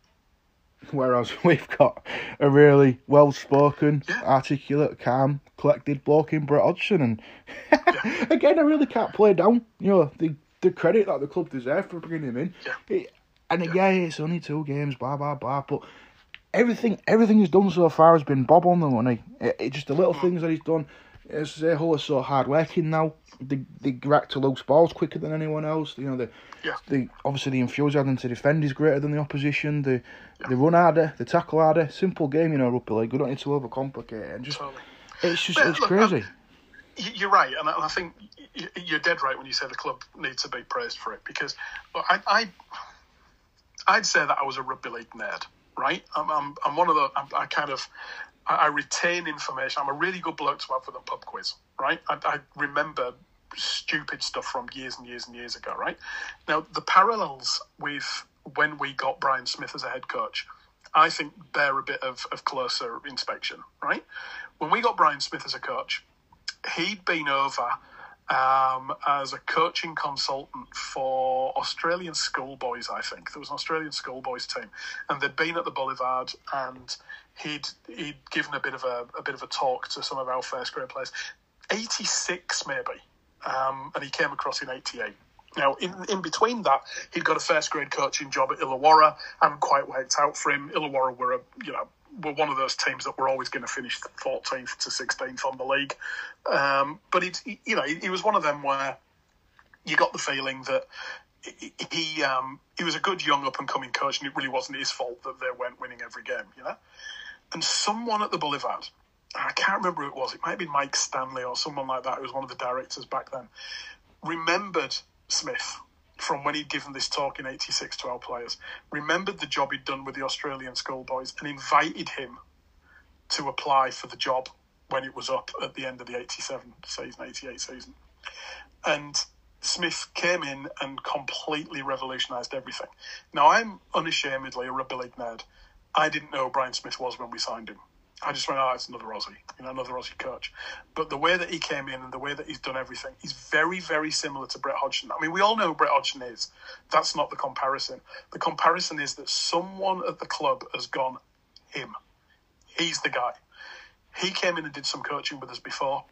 Whereas we've got a really well-spoken, Yeah. articulate, calm, collected bloke in Brett Hodgson. And Yeah. again, I really can't play down, you know, the the credit that the club deserve for bringing him in. Yeah. It, and yeah. yeah, it's only two games, blah, blah, blah. But everything everything he's done so far has been bob on the money. It, it just the little things that he's done. As I say, Hull are so hard working now. They they react to loose balls quicker than anyone else. You know, the Yeah. the obviously the enthusiasm to defend is greater than the opposition. They Yeah. they run harder, they tackle harder. Simple game, you know, rugby league. We don't need to overcomplicate it. And just Totally. it's just But it's look, crazy. Um, You're right, and I think you're dead right when you say the club needs to be praised for it, because I, I, I'd say that I was a rugby league nerd, right? I'm, I'm, I'm one of the, I'm, I kind of, I, I retain information. I'm a really good bloke to have for the pub quiz, right? I, I remember stupid stuff from years and years and years ago, right? Now, the parallels with when we got Brian Smith as a head coach, I think bear a bit of, of closer inspection, right? When we got Brian Smith as a coach, he'd been over um, as a coaching consultant for Australian schoolboys, I think. There was an Australian schoolboys team, and they'd been at the Boulevard, and he'd he'd given a bit of a, a bit of a talk to some of our first grade players. eighty-six maybe, um, and he came across in eighty-eight. Now, in, in between that, he'd got a first grade coaching job at Illawarra. Hadn't quite worked out for him. Illawarra were a, you know, were one of those teams that were always going to finish fourteenth to sixteenth on the league. Um, but he, you know, he, he was one of them where you got the feeling that he he, um, he was a good young up and coming coach, and it really wasn't his fault that they weren't winning every game, you know. And someone at the Boulevard, I can't remember who it was. It might have been Mike Stanley or someone like that, who was one of the directors back then, remembered Smith from when he'd given this talk in eighty-six to our players, remembered the job he'd done with the Australian schoolboys and invited him to apply for the job when it was up at the end of the eighty-seven season, eighty-eight season. And Smith came in and completely revolutionised everything. Now, I'm unashamedly a rugby league nerd. I didn't know who Brian Smith was when we signed him. I just went, oh, it's another Aussie, you know, another Aussie coach. But the way that he came in and the way that he's done everything, he's very, very similar to Brett Hodgson. I mean, we all know who Brett Hodgson is. That's not the comparison. The comparison is that someone at the club has gone, him. He's the guy. He came in and did some coaching with us before.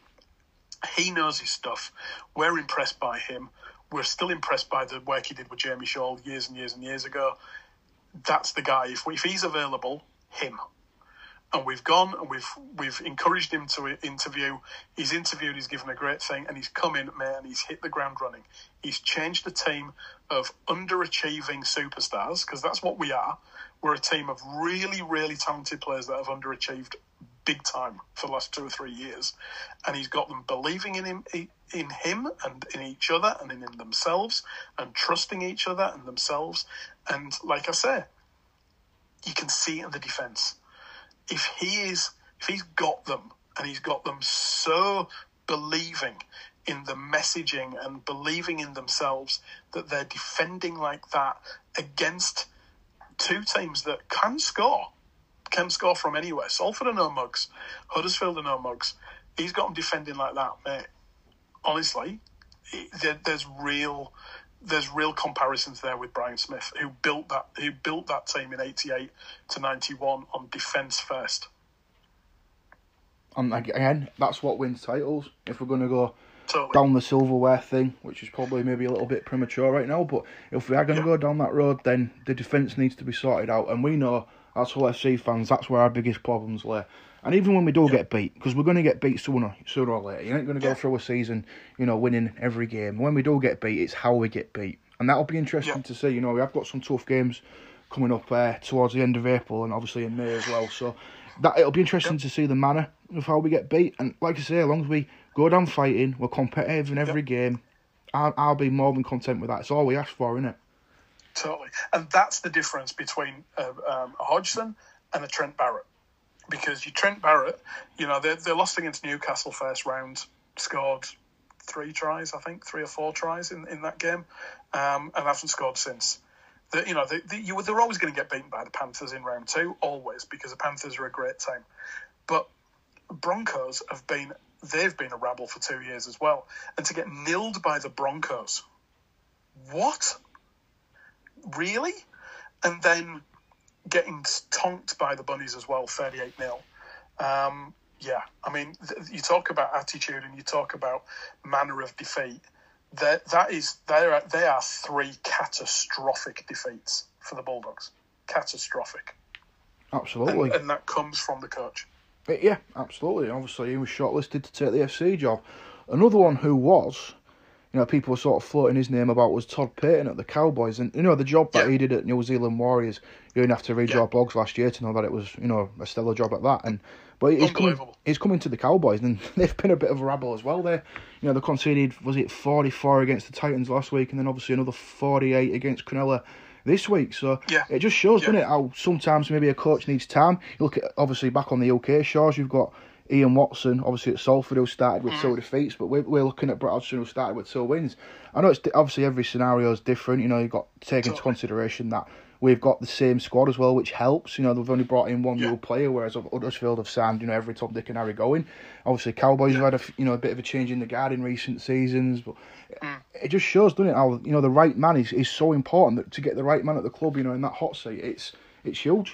He knows his stuff. We're impressed by him. We're still impressed by the work he did with Jamie Shaw years and years and years ago. That's the guy. If, if he's available, him. And we've gone and we've we've encouraged him to interview. He's interviewed, he's given a great thing, and he's come in, man, and he's hit the ground running. He's changed a team of underachieving superstars, because that's what we are. We're a team of really, really talented players that have underachieved big time for the last two or three years, and he's got them believing in him, in him, and in each other, and in themselves, and trusting each other and themselves. And like I say, you can see it in the defence. If he is, if he's got them, and he's got them so believing in the messaging and believing in themselves that they're defending like that against two teams that can score, can score from anywhere. Salford are no mugs, Huddersfield are no mugs. He's got them defending like that, mate. Honestly, there, there's real, there's real comparisons there with Brian Smith, who built that, who built that team in eighty-eight to ninety-one on defence first. And again, that's what wins titles. If we're going to go Totally. down the silverware thing, which is probably maybe a little bit premature right now, but if we are going to yeah. go down that road, then the defence needs to be sorted out. And we know, as Hull F C fans, that's where our biggest problems lay. And even when we do yeah. get beat, because we're going to get beat sooner, sooner or later. You ain't going to go yeah. through a season, you know, winning every game. When we do get beat, it's how we get beat. And that'll be interesting yeah. to see. You know, we have got some tough games coming up uh, towards the end of April and obviously in May as well. So that it'll be interesting yeah. to see the manner of how we get beat. And like I say, as long as we go down fighting, we're competitive in every yeah. game, I'll, I'll be more than content with that. It's all we ask for, isn't it? Totally. And that's the difference between uh, um, a Hodgson and a Trent Barrett. Because you Trent Barrett, you know, they they lost against Newcastle first round, scored three tries, I think, three or four tries in, in that game, um, and haven't scored since. The, you know, they, they, you, they're always going to get beaten by the Panthers in round two, always, because the Panthers are a great team. But Broncos have been, they've been a rabble for two years as well. And to get nilled by the Broncos, what? Really? And then getting tonked by the Bunnies as well, thirty-eight nil. Um, yeah, I mean, th- you talk about attitude and you talk about manner of defeat. That that is, they are they are three catastrophic defeats for the Bulldogs. Catastrophic. Absolutely. And, and that comes from the coach. Yeah, absolutely. Obviously, he was shortlisted to take the F C job. Another one who was, you know, people were sort of floating his name about was Todd Payton at the Cowboys. And, you know, the job that yeah. he did at New Zealand Warriors, you didn't have to read yeah. your blogs last year to know that it was, you know, a stellar job at that. And But he's coming, he's coming to the Cowboys, and they've been a bit of a rabble as well there. You know, they conceded, was it forty-four against the Titans last week, and then obviously another forty-eight against Cronulla this week. So yeah. it just shows, yeah. doesn't it, how sometimes maybe a coach needs time. You look at, obviously, back on the U K shores, you've got Ian Watson, obviously at Salford, who started with mm. two defeats, but we're, we're looking at Brett Hodgson, who started with two wins. I know it's obviously every scenario is different. You know, you've got to take into consideration that we've got the same squad as well, which helps. You know, they've only brought in one yeah. new player, whereas Huddersfield have signed, you know, every Tom, Dick and Harry going. Obviously, Cowboys yeah. have had a, you know, a bit of a change in the guard in recent seasons, but mm. it just shows, doesn't it, how, you know, the right man is, is so important, that to get the right man at the club, you know, in that hot seat, it's it's huge.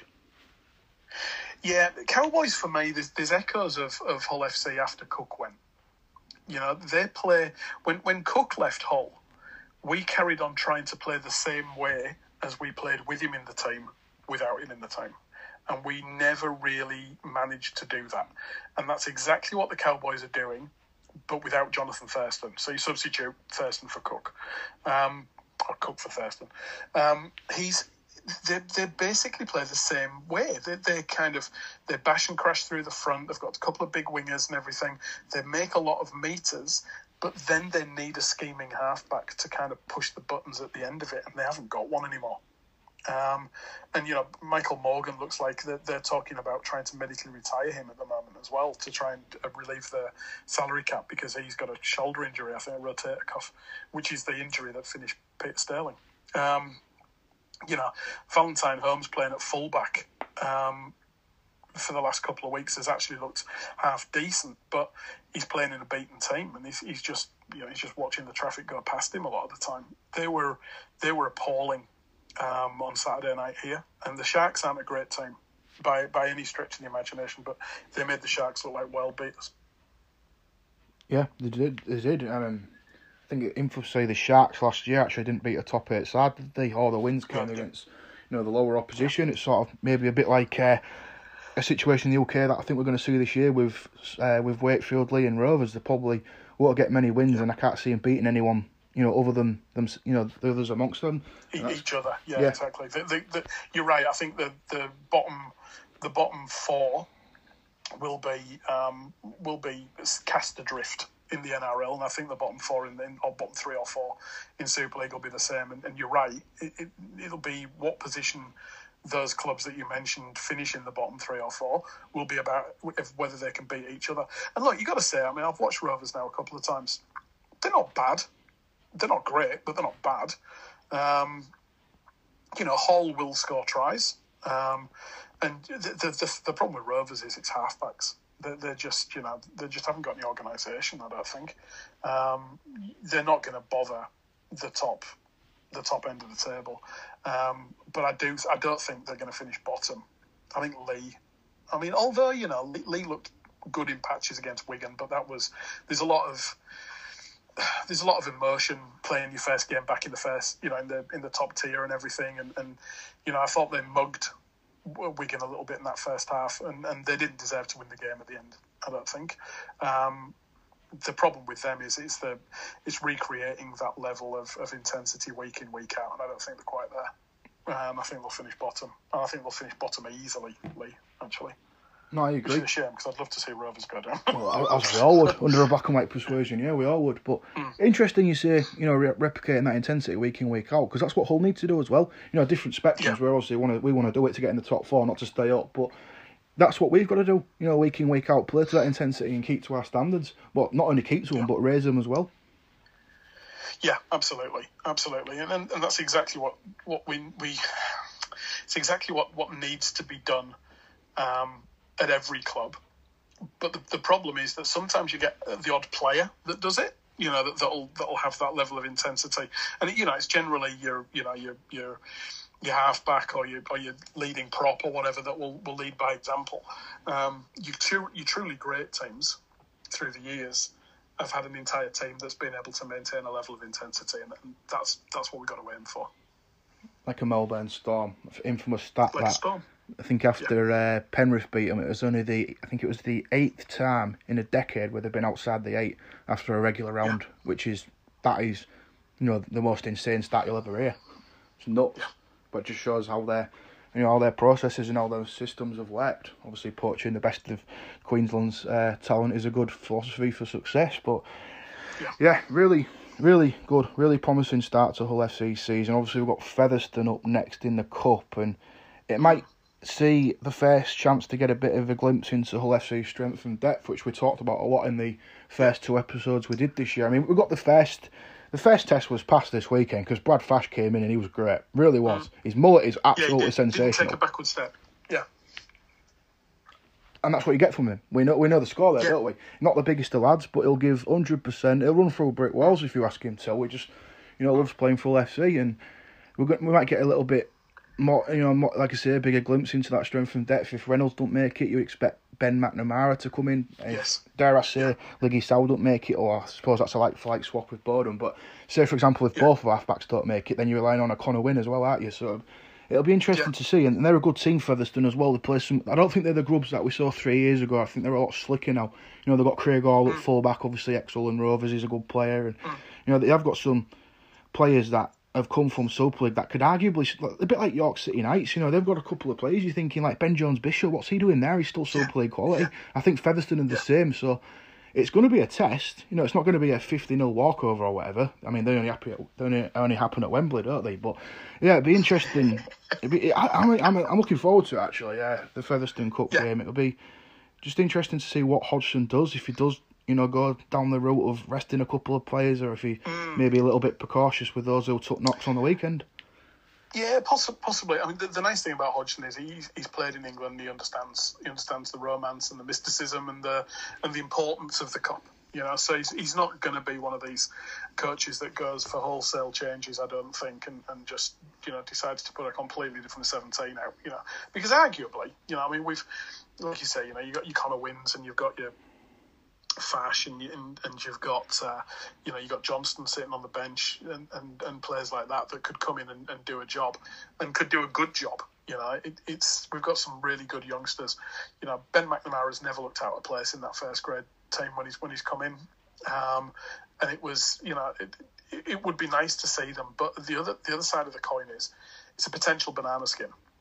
Yeah, Cowboys for me, there's, there's echoes of, of Hull F C after Cook went. You know, they play, when, when Cook left Hull, we carried on trying to play the same way as we played with him in the team, without him in the team. And we never really managed to do that. And that's exactly what the Cowboys are doing, but without Jonathan Thurston. So you substitute Thurston for Cook, um, or Cook for Thurston. Um, he's they they basically play the same way. They they kind of they bash and crash through the front. They've got a couple of big wingers and everything. They make a lot of meters, but then they need a scheming halfback to kind of push the buttons at the end of it, and they haven't got one anymore. Um, and, you know, Michael Morgan looks like they're, they're talking about trying to medically retire him at the moment as well to try and uh, relieve the salary cap, because he's got a shoulder injury, I think a rotator cuff, which is the injury that finished Peter Sterling. Um, you know, Valentine Holmes playing at fullback um, for the last couple of weeks has actually looked half decent, but he's playing in a beaten team, and he's, he's just, you know, he's just watching the traffic go past him a lot of the time. They were they were appalling um, on Saturday night here, and the Sharks aren't a great team by by any stretch of the imagination, but they made the Sharks look like world beaters. Yeah, they did. They did. I mean, I think Info say the Sharks last year actually didn't beat a top eight side, did they? All the wins came yeah, against, you know, the lower opposition. Yeah. It's sort of maybe a bit like uh, a situation in the U K that I think we're going to see this year with uh, with Wakefield, Leigh and Rovers. They probably won't get many wins, yeah. and I can't see them beating anyone, you know, other than them, you know, the others amongst them. Each other, yeah, yeah. exactly. The, the, the, you're right. I think the, the bottom the bottom four will be um, will be cast adrift in the N R L, and I think the bottom four in, in or bottom three or four in Super League will be the same. And, and you're right, it, it, it'll be what position those clubs that you mentioned finish in the bottom three or four will be about if, whether they can beat each other. And look, you got to say, I mean, I've watched Rovers now a couple of times. They're not bad. They're not great, but they're not bad. Um, you know, Hall will score tries. Um, and the, the the the problem with Rovers is it's halfbacks. They're, they're just, you know, they just haven't got any organisation, I don't think. Um, they're not going to bother the top the top end of the table. Um, but I do I don't think they're going to finish bottom. I think Lee, I mean, although, you know, Lee, Lee looked good in patches against Wigan, but that was, there's a lot of, there's a lot of emotion playing your first game back in the first, you know, in the in the top tier and everything. And, and you know, I thought they mugged Wigan a little bit in that first half, and, and they didn't deserve to win the game at the end, I don't think. Um, the problem with them is it's the it's recreating that level of, of intensity week in, week out, and I don't think they're quite there. Um, I think they'll finish bottom. And I think they'll finish bottom easily, Lee, actually. No, I agree. Which is a shame, because I'd love to see Rovers go down. Well, as we all would, under a black and white persuasion, yeah, we all would. But mm. interesting you say, you know, re- replicating that intensity week in, week out, because that's what Hull need to do as well. You know, different spectrums, yeah. we obviously want to, we want to do it to get in the top four, not to stay up, but that's what we've got to do, you know, week in, week out, play to that intensity and keep to our standards. Well, not only keep to them, yeah. but raise them as well. Yeah, absolutely, absolutely. And and, and that's exactly what, what we, we, it's exactly what, what needs to be done um, at every club. But the, the problem is that sometimes you get the odd player that does it, you know, that, that'll that'll have that level of intensity. And, you know, it's generally your, you know, your your your halfback or your or your leading prop or whatever that will, will lead by example. Um, you've two, you truly great teams through the years have had an entire team that's been able to maintain a level of intensity, and, and that's that's what we've got to aim for. Like a Melbourne Storm, infamous stat like that. A Storm. I think after yeah. uh, Penrith beat them, it was only the I think it was the eighth time in a decade where they've been outside the eight after a regular round, yeah. which is that is, you know, the most insane stat you'll ever hear. It's nuts, yeah. but it just shows how their, you know, how their processes and all those systems have worked. Obviously, poaching the best of Queensland's uh, talent is a good philosophy for success, but yeah, yeah really. Really good, really promising start to Hull F C season. Obviously, we've got Featherstone up next in the Cup, and it might see the first chance to get a bit of a glimpse into Hull F C's strength and depth, which we talked about a lot in the first two episodes we did this year. I mean, we got the first, the first test was passed this weekend because Brad Fash came in and he was great, really was. Mm. His mullet is absolutely yeah, he did, sensational. Didn't take a backward step. Yeah. And that's what you get from him. We know we know the score there, yeah. don't we? Not the biggest of lads, but he'll give one hundred percent. He'll run through brick walls if you ask him to. We just, you know, loves playing full F C, and we're going, we might get a little bit more, you know, more, like I say, a bigger glimpse into that strength and depth. If Reynolds don't make it, you expect Ben McNamara to come in. Yes. If, dare I say, yeah. Liggy Sow don't make it, or I suppose that's a like-for-like swap with Bowden. But say, for example, if yeah. both of our halfbacks don't make it, then you're relying on a Connor Wynn as well, aren't you? So it'll be interesting yeah. to see, and they're a good team, Featherstone, as well. They play some. I don't think they're the grubs that we saw three years ago. I think they're a lot slicker now. You know, they've got Craig Hall at mm. full-back, obviously, ex-Hull and Rovers, he's a good player. And, mm. you know, they have got some players that have come from Super League that could arguably, a bit like York City Knights, you know, they've got a couple of players you're thinking, like Ben Jones-Bishop, what's he doing there? He's still Super yeah. League quality. Yeah. I think Featherstone are the yeah. same, so it's going to be a test. You know, it's not going to be a fifty nil walkover or whatever. I mean, they only happen at, they only, only happen at Wembley, don't they? But yeah, it'd be interesting. It'd be, I, I'm, I'm, I'm looking forward to it, actually. Yeah, the Featherstone Cup yeah. game. It'll be just interesting to see what Hodgson does, if he does, you know, go down the route of resting a couple of players, or if he mm. maybe a little bit precautious with those who took knocks on the weekend. Yeah, poss- possibly. I mean, the, the nice thing about Hodgson is he's he's played in England. He understands he understands the romance and the mysticism and the and the importance of the cup. You know, so he's he's not going to be one of these coaches that goes for wholesale changes, I don't think, and, and just, you know, decides to put a completely different seventeen out. You know, because arguably, you know, I mean, we've, like you say, you know, you got your Connor Wynns and you've got your Fash and and, and you've got uh, you know, you got Johnston sitting on the bench and, and, and players like that that could come in and, and do a job and could do a good job. You know, it, it's we've got some really good youngsters. You know, Ben McNamara's never looked out of place in that first grade team when he's when he's come in, um, and it was, you know, it, it, it would be nice to see them. But the other the other side of the coin is it's a potential banana skin.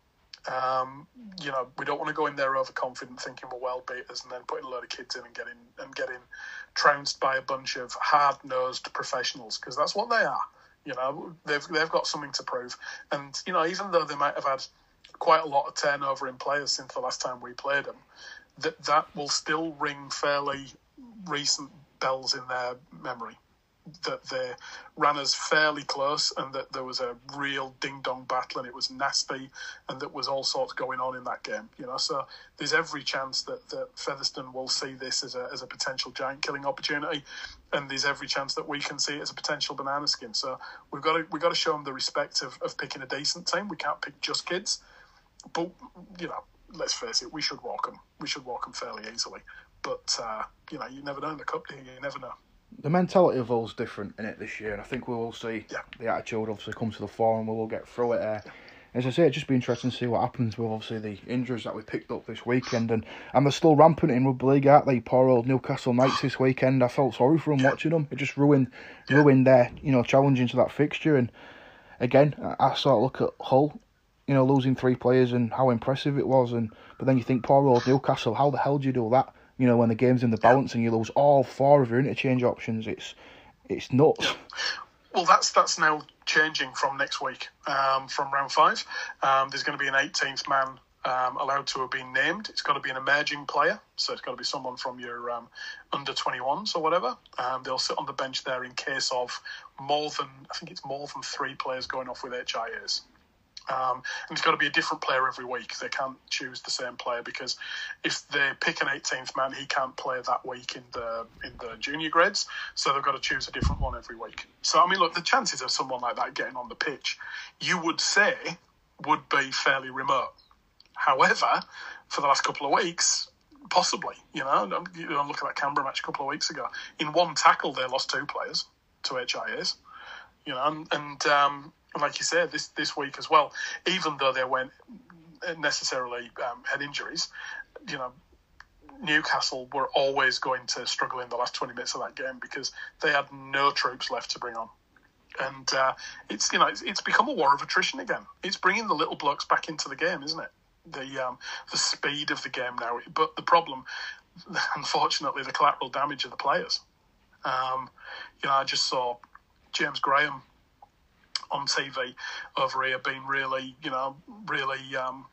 Um, you know, we don't want to go in there overconfident, thinking we're well beaters, and then putting a load of kids in and getting and getting trounced by a bunch of hard-nosed professionals, because that's what they are. You know, they've they've got something to prove, and you know, even though they might have had quite a lot of turnover in players since the last time we played them, that that will still ring fairly recent bells in their memory. That they ran us fairly close, and that there was a real ding-dong battle, and it was nasty, and that was all sorts going on in that game. You know, so there's every chance that, that Featherstone will see this as a as a potential giant-killing opportunity, and there's every chance that we can see it as a potential banana skin. So we've got to we've got to show them the respect of, of picking a decent team. We can't pick just kids, but you know, let's face it, we should walk them. We should walk them fairly easily. But uh, you know, you never know in the cup, do you? You never know. The mentality of Hull's different in it this year, and I think we will see yeah. the attitude obviously come to the fore, and we will get through it. Uh, yeah. As I say, it'd just be interesting to see what happens with obviously the injuries that we picked up this weekend, and, and they're still rampant in rugby league, aren't they? Poor old Newcastle Knights this weekend. I felt sorry for them yeah. watching them. It just ruined yeah. ruined their you know challenge into that fixture. And again, I, I sort of look at Hull, you know, losing three players and how impressive it was, and but then you think, poor old Newcastle, how the hell do you do that? You know, when the game's in the balance and you lose all four of your interchange options, it's it's nuts. Yeah. Well, that's that's now changing from next week, um, from round five. Um, there's going to be an eighteenth man um, allowed to have been named. It's got to be an emerging player, so it's got to be someone from your um, under twenty-ones or whatever. Um, they'll sit on the bench there in case of more than, I think it's more than three players going off with H I As. Um, and it's got to be a different player every week. They can't choose the same player, because if they pick an eighteenth man, he can't play that week in the in the junior grades. So they've got to choose a different one every week. So, I mean, look, the chances of someone like that getting on the pitch, you would say, would be fairly remote. However, for the last couple of weeks, possibly. You know, you know, look at that Canberra match a couple of weeks ago. In one tackle, they lost two players to H I As. You know, and, and um, like you said, this this week as well, even though they weren't necessarily um, had injuries, you know, Newcastle were always going to struggle in the last twenty minutes of that game, because they had no troops left to bring on. And uh, it's you know it's, it's become a war of attrition again. It's bringing the little blokes back into the game, isn't it? The um, the speed of the game now, but the problem, unfortunately, the collateral damage of the players. Um, you know, I just saw James Graham on T V over here being really, you know, really um,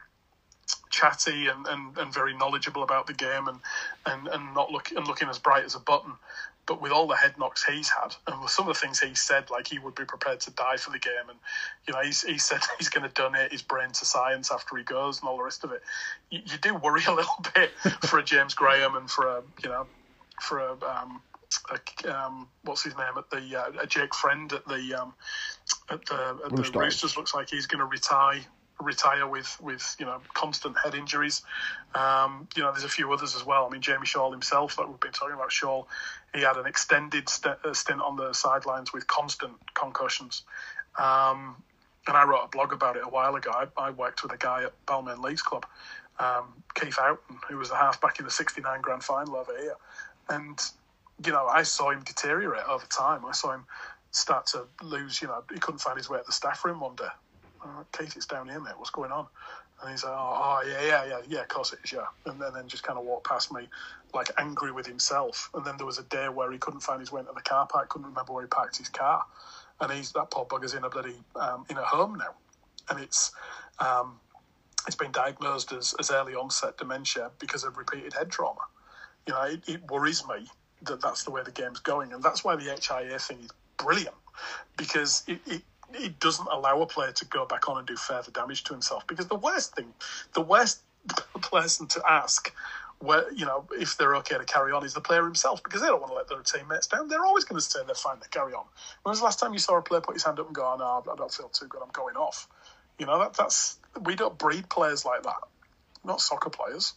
chatty and, and, and very knowledgeable about the game, and, and, and not look and looking as bright as a button. But with all the head knocks he's had, and with some of the things he said, like he would be prepared to die for the game, and you know, he's, he said he's going to donate his brain to science after he goes, and all the rest of it. You, you do worry a little bit for a James Graham and for a, you know, for a. Um, A, um, what's his name at the uh, a Jake Friend at the um, at the, at the Roosters. Looks like he's going to retire retire with, with you know constant head injuries. Um, you know, there's a few others as well. I mean, Jamie Shaw himself, that we've been talking about. Shaw, he had an extended st- stint on the sidelines with constant concussions. Um, and I wrote a blog about it a while ago. I, I worked with a guy at Balmain Leagues Club, um, Keith Houghton, who was the halfback in the sixty-nine grand final over here, and you know, I saw him deteriorate over time. I saw him start to lose, you know, he couldn't find his way at the staff room one day. Uh, Keith, it's down here, mate. What's going on? And he's like, oh, oh yeah, yeah, yeah, yeah, of course it is, yeah. And then, then just kind of walked past me, like angry with himself. And then there was a day where he couldn't find his way into the car park, couldn't remember where he parked his car. And he's that poor bugger's in a bloody, um, in a home now. And it's, um, it's been diagnosed as, as early onset dementia because of repeated head trauma. You know, it, it worries me that that's the way the game's going, and that's why the H I A thing is brilliant, because it, it it doesn't allow a player to go back on and do further damage to himself. Because the worst thing, the worst person to ask, where you know if they're okay to carry on, is the player himself, because they don't want to let their teammates down. They're always going to say they're fine to carry on. When was the last time you saw a player put his hand up and go, "Oh no, I don't feel too good, I'm going off"? You know that that's we don't breed players like that. Not soccer players.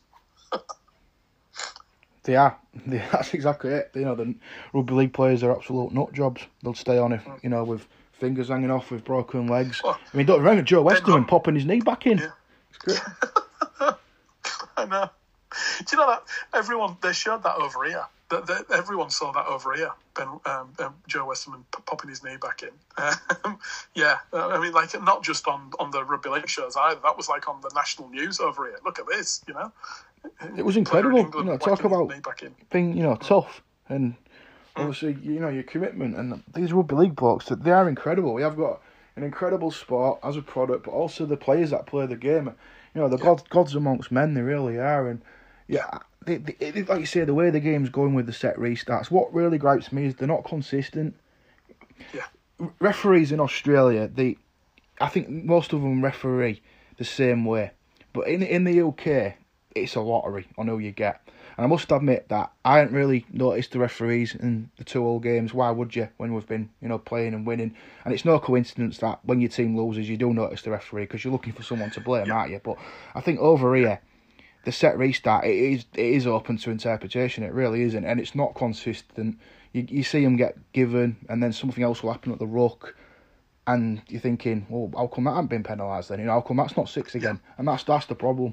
They are. That's exactly it. You know, the rugby league players are absolute nut jobs. They'll stay on if you know with fingers hanging off, with broken legs. Well, I mean, don't remember Joe Westerman popping his knee back in. Yeah. It's great. I know. you know that everyone they showed that over here? That, that everyone saw that over here. Ben um, um, Joe Westerman p- popping his knee back in. Um, yeah, I mean, like not just on, on the rugby league shows either. That was like on the national news over here. Look at this, you know. It was incredible. You know, talk about being, you know, tough and obviously, mm. you know, your commitment and these rugby league blokes. They are incredible. We have got an incredible sport as a product, but also the players that play the game. You know, the yeah. gods, gods amongst men. They really are, and yeah. They, they, like you say, the way the game's going with the set restarts, what really gripes me is they're not consistent. Yeah. Referees in Australia, they, I think most of them referee the same way. But in in the U K, it's a lottery on who you get. And I must admit that I haven't really noticed the referees in the two all games. Why would you, when we've been, you know, playing and winning? And it's no coincidence that when your team loses, you do notice the referee because you're looking for someone to blame, yeah. aren't you? But I think over here, the set restart, it is it is open to interpretation. It really isn't, and it's not consistent. You you see them get given, and then something else will happen at the ruck, and you're thinking, well, how come that hasn't been penalised then? You know, how come that's not six again? Yeah. And that's that's the problem.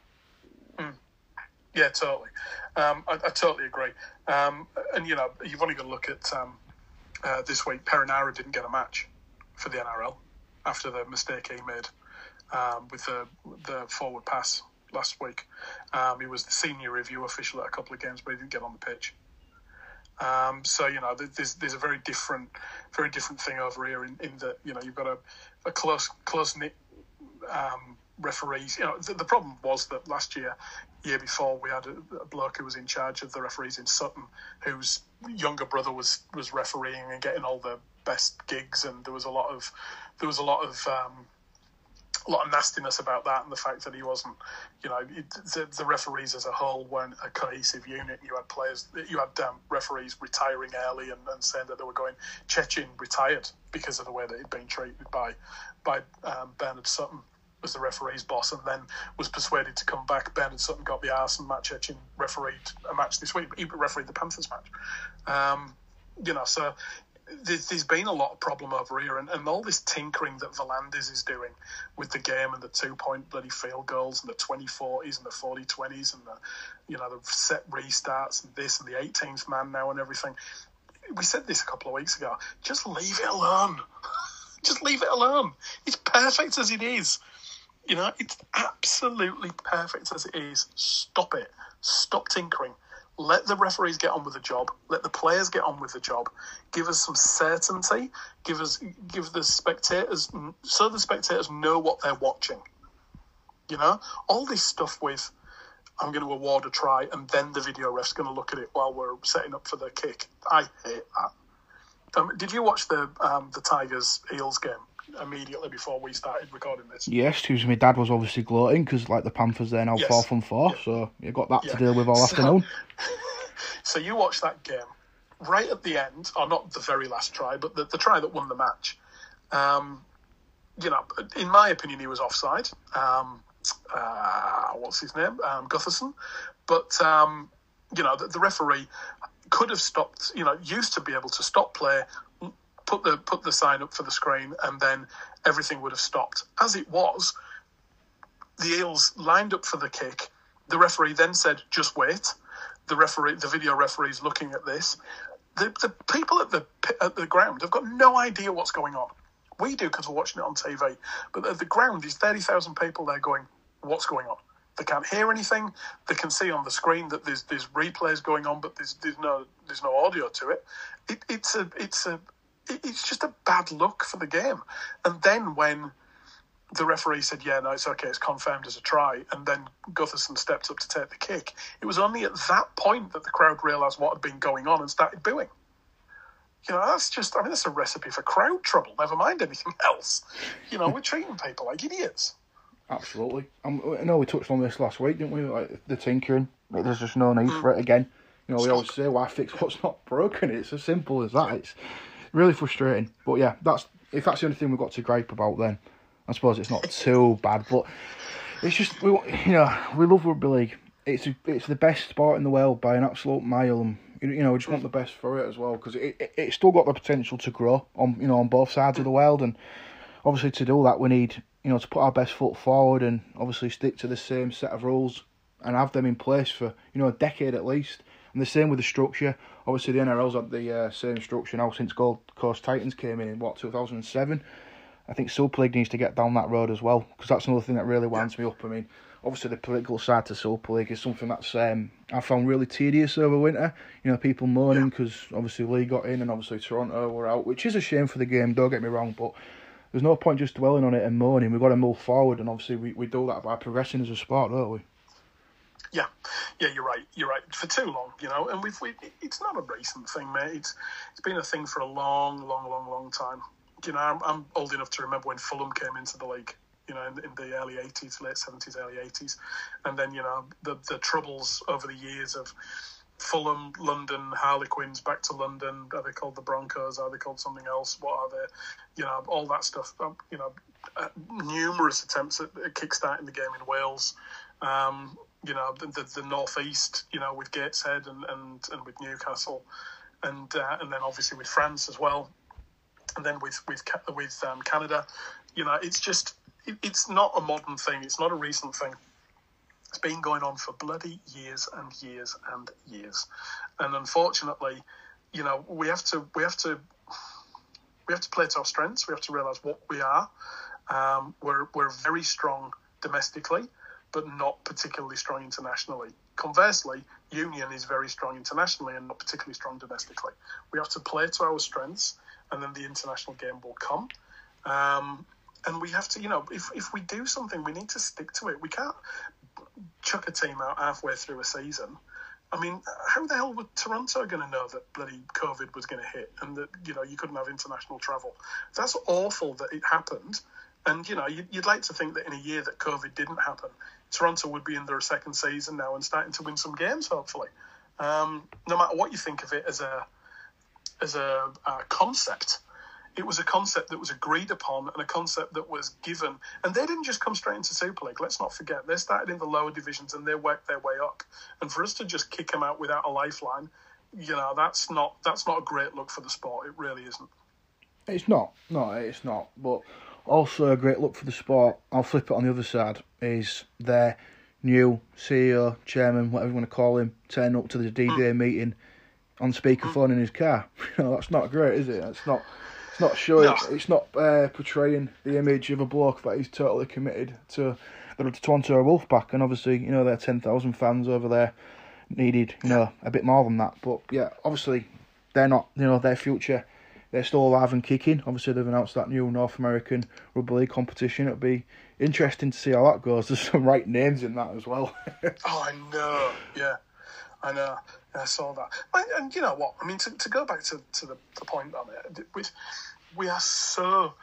Mm. Yeah, totally. Um, I, I totally agree. Um, and you know, you've only got to look at um, uh, this week. Perinara didn't get a match for the N R L after the mistake he made um, with the the forward pass last week. Um, he was the senior review official at a couple of games, but he didn't get on the pitch. Um, so, you know, there's there's a very different very different thing over here in, in that, you know, you've got a, a close, close-knit um, referees. You know, the, the problem was that last year, year before, we had a, a bloke who was in charge of the referees in Sutton, whose younger brother was, was refereeing and getting all the best gigs, and there was a lot of, there was a lot of, um, a lot of nastiness about that, and the fact that he wasn't, you know, it, the, the referees as a whole weren't a cohesive unit. You had players, you had um, referees retiring early and, and saying that they were going. Chechen retired because of the way that he'd been treated by by um, Bernard Sutton as the referee's boss, and then was persuaded to come back. Bernard Sutton got the arse, and Matt Chechen refereed a match this week. He refereed the Panthers match. Um, you know, so. There's been a lot of problem over here, and, and all this tinkering that Volandis is doing with the game and the two-point bloody field goals and the twenty forties and the forty twenties and the, you know, the set restarts and this and the eighteenth man now and everything. We said this a couple of weeks ago. Just leave it alone. Just leave it alone. It's perfect as it is. You know, it's absolutely perfect as it is. Stop it. Stop tinkering. Let the referees get on with the job. Let the players get on with the job. Give us some certainty. Give us, give the spectators, so the spectators know what they're watching. You know, all this stuff with, I'm going to award a try and then the video ref's going to look at it while we're setting up for the kick. I hate that. Um, did you watch the um, the Tigers Eels game immediately before we started recording this? Yes, because my dad was obviously gloating because like the Panthers they're now yes. four from four, yeah. so you got that yeah. to deal with all so, afternoon. So you watched that game right at the end, or not the very last try, but the, the try that won the match. Um, you know, in my opinion, he was offside. Um, uh, what's his name? Um, Gutherson. But um, you know, the, the referee could have stopped. You know, used to be able to stop play. Put the put the sign up for the screen, and then everything would have stopped. As it was, the Eels lined up for the kick. The referee then said, "Just wait." The referee, the video referee, is looking at this. The the people at the at the ground have got no idea what's going on. We do because we're watching it on T V, but at the ground, there's thirty thousand people there going, "What's going on?" They can't hear anything. They can see on the screen that there's there's replays going on, but there's there's no there's no audio to it. It it's a it's a It's just a bad look for the game. And then when the referee said, yeah, no, it's okay, it's confirmed as a try, and then Gutherson stepped up to take the kick, it was only at that point that the crowd realised what had been going on and started booing. You know, that's just, I mean, that's a recipe for crowd trouble, never mind anything else. You know, we're treating people like idiots. Absolutely. Um, I know we touched on this last week, didn't we? Like the tinkering, like, there's just no need mm. for it again. You know, we Stop. always say, why fix what's not broken? It's as simple as that. It's really frustrating. But yeah, that's if that's the only thing we've got to gripe about, then I suppose it's not too bad. But it's just, we you know, we love rugby league. It's a, it's the best sport in the world by an absolute mile, and you know we just want the best for it as well, because it, it it's still got the potential to grow on you know on both sides of the world, and obviously to do that we need you know to put our best foot forward and obviously stick to the same set of rules and have them in place for, you know, a decade at least. And the same with the structure. Obviously, the N R L's had the uh, same structure now since Gold Coast Titans came in in, what, two thousand seven? I think Super League needs to get down that road as well, because that's another thing that really winds me up. I mean, obviously the political side to Super League is something that's um, I found really tedious over winter. You know, people moaning because yeah. obviously League got in and obviously Toronto were out, which is a shame for the game, don't get me wrong, but there's no point just dwelling on it and moaning. We've got to move forward, and obviously we, we do that by progressing as a sport, don't we? Yeah, yeah, you're right. You're right. For too long, you know, and we've we. It's not a recent thing, mate. It's it's been a thing for a long, long, long, long time. You know, I'm, I'm old enough to remember when Fulham came into the league. You know, in, in the early eighties, late seventies, early eighties, and then you know the the troubles over the years of Fulham, London, Harlequins, back to London. Are they called the Broncos? Are they called something else? What are they? You know, all that stuff. Um, you know, uh, numerous attempts at, at kickstarting the game in Wales. Um, you know, the, the, the North East, you know, with Gateshead and, and, and with Newcastle, and uh, and then obviously with France as well, and then with with with um, Canada. You know, it's just it, it's not a modern thing. It's not a recent thing. It's been going on for bloody years and years and years, and unfortunately, you know, we have to we have to we have to play to our strengths. We have to realise what we are. Um, we're we're very strong domestically, but not particularly strong internationally. Conversely, Union is very strong internationally and not particularly strong domestically. We have to play to our strengths, and then the international game will come. Um, and we have to, you know, if if we do something, we need to stick to it. We can't chuck a team out halfway through a season. I mean, how the hell were Toronto going to know that bloody COVID was going to hit and that, you know, you couldn't have international travel? That's awful that it happened. And, you know, you'd, you'd like to think that in a year that COVID didn't happen, Toronto would be in their second season now and starting to win some games, hopefully. Um, no matter what you think of it as a as a, a concept, it was a concept that was agreed upon and a concept that was given. And they didn't just come straight into Super League. Let's not forget. They started in the lower divisions and they worked their way up. And for us to just kick them out without a lifeline, you know, that's not that's not a great look for the sport. It really isn't. It's not. No, it's not. But also a great look for the sport, I'll flip it on the other side, is their new C E O, chairman, whatever you want to call him, turning up to the D-Day mm. meeting on speakerphone mm. in his car. You know, that's not great, is it? It's not It's not showing, no. It's not uh, portraying the image of a bloke that he's totally committed to the Toronto Wolfpack, and obviously, you know, their ten thousand fans over there needed, you know, a bit more than that. But yeah, obviously, they're not, you know, their future, they're still alive and kicking. Obviously, they've announced that new North American Rugby League competition. It'll be interesting to see how that goes. There's some right names in that as well. Oh, I know. Yeah, I know. I saw that. And, and you know what? I mean, to, to go back to, to the, the point on it, we, we are so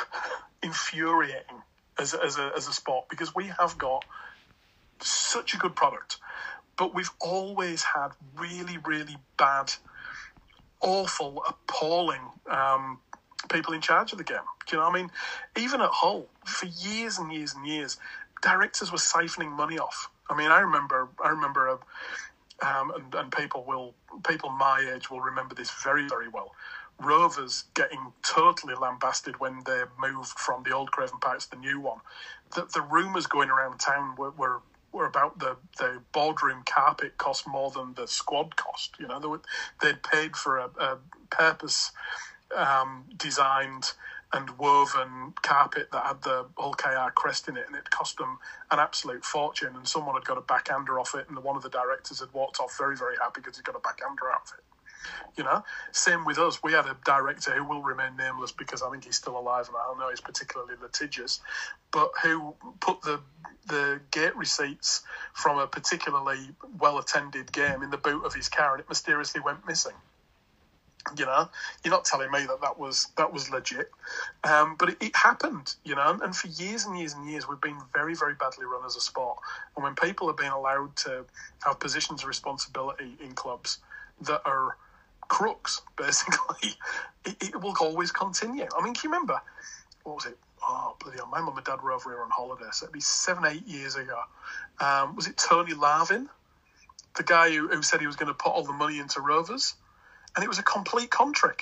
infuriating as a, as a as a sport because we have got such a good product, but we've always had really, really bad, awful, appalling um, people in charge of the game. Do you know what I mean? Even at Hull, for years and years and years, directors were siphoning money off. I mean, I remember, I remember, a, um, and, and people will, people my age will remember this very, very well. Rovers getting totally lambasted when they moved from the old Craven Park to the new one. The, the rumours going around town were, were were about the, the boardroom carpet cost more than the squad cost. You know, they were, they'd paid for a, a purpose um, designed and woven carpet that had the Hull K R crest in it, and it cost them an absolute fortune. And someone had got a backhander off it, and one of the directors had walked off very, very happy because he got a backhander out of it. You know, same with us. We had a director who will remain nameless because I think he's still alive and I don't know he's particularly litigious, but who put the the gate receipts from a particularly well-attended game in the boot of his car and it mysteriously went missing. You know, you're not telling me that that was that was legit, um, but it, it happened. You know, and for years and years and years, we've been very, very badly run as a sport. And when people are being allowed to have positions of responsibility in clubs that are crooks, basically, it, it will always continue. I mean, can you remember, what was it? Oh, bloody hell, my mum and dad were over here on holiday, so it'd be seven, eight years ago. Um, was it Tony Larvin? The guy who, who said he was going to put all the money into Rovers? And it was a complete con trick.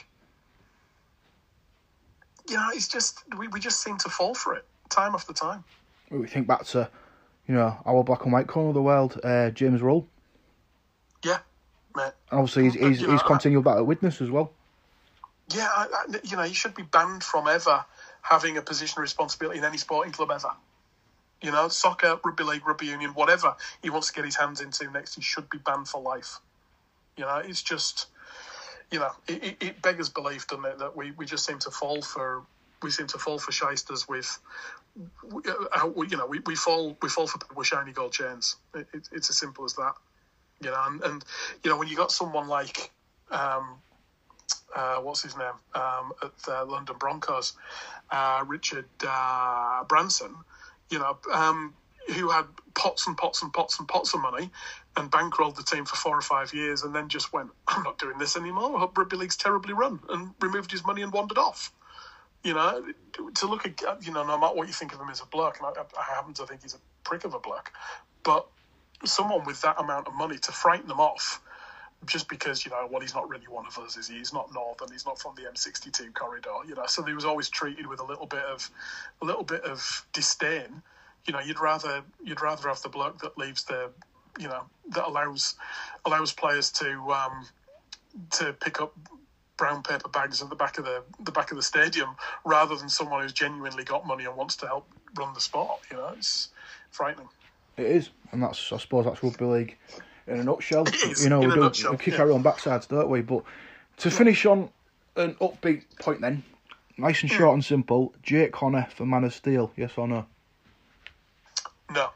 You know, it's just, we, we just seem to fall for it, time after time. We think back to, you know, our black and white corner of the world, uh, James Rull. Yeah, mate. And obviously, he's he's, You know, he's continued that at Widnes as well. Yeah, I, I, you know, he should be banned from ever having a position of responsibility in any sporting club ever. You know, soccer, rugby league, rugby union, whatever he wants to get his hands into next, he should be banned for life. You know, it's just, you know, it, it, it beggars belief, doesn't it, that we, we just seem to fall for we seem to fall for shysters with, uh, you know, we, we fall we fall for people with shiny gold chains. It, it, it's as simple as that. You know, and, and you know, when you got someone like, um, uh, what's his name, um, at the London Broncos, uh, Richard uh, Branson, you know, um, who had pots and pots and pots and pots of money and bankrolled the team for four or five years and then just went, I'm not doing this anymore. I hope rugby league's terribly run, and removed his money and wandered off. You know, to look at, you know, no matter what you think of him as a bloke, and I, I happen to think he's a prick of a bloke, but someone with that amount of money to frighten them off just because, you know, well, he's not really one of us, is he? He's not Northern, he's not from the M sixty-two corridor, you know, so he was always treated with a little bit of a little bit of disdain. You know, you'd rather you'd rather have the bloke that leaves the, you know, that allows allows players to um, to pick up brown paper bags at the back of the the back of the stadium, rather than someone who's genuinely got money and wants to help run the sport. You know, it's frightening. It is, and that's, I suppose, that's rugby league in a nutshell. It is, you know, in we a do nutshell, we kick yeah. our own backsides, don't we? But to finish on an upbeat point, then, nice and short and simple. Jake Connor for Man of Steel, yes or no? No.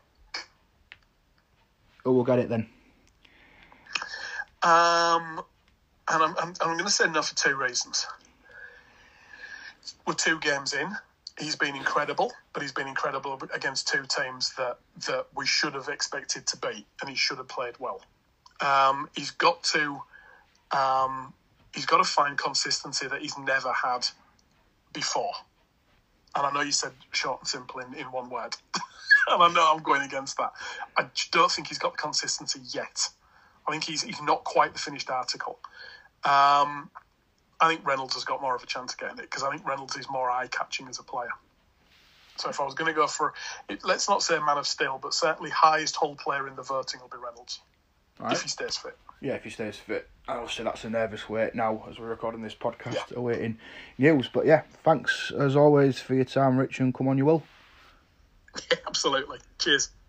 Oh, we'll get it then. Um, and I'm I'm, I'm going to say no for two reasons. We're two games in. He's been incredible, but he's been incredible against two teams that, that we should have expected to beat, and he should have played well. Um, he's got to um, he's got to find consistency that he's never had before. And I know you said short and simple in, in one word, and I know I'm going against that. I don't think he's got the consistency yet. I think he's he's not quite the finished article. Um, I think Reynolds has got more of a chance of getting it, because I think Reynolds is more eye-catching as a player. So if I was going to go for, it, let's not say Man of Steel, but certainly highest whole player in the voting will be Reynolds, right, if he stays fit. Yeah, if he stays fit. And obviously that's a nervous wait now as we're recording this podcast, Yeah. awaiting news. But yeah, thanks as always for your time, Rich, and come on you will. Yeah, absolutely. Cheers.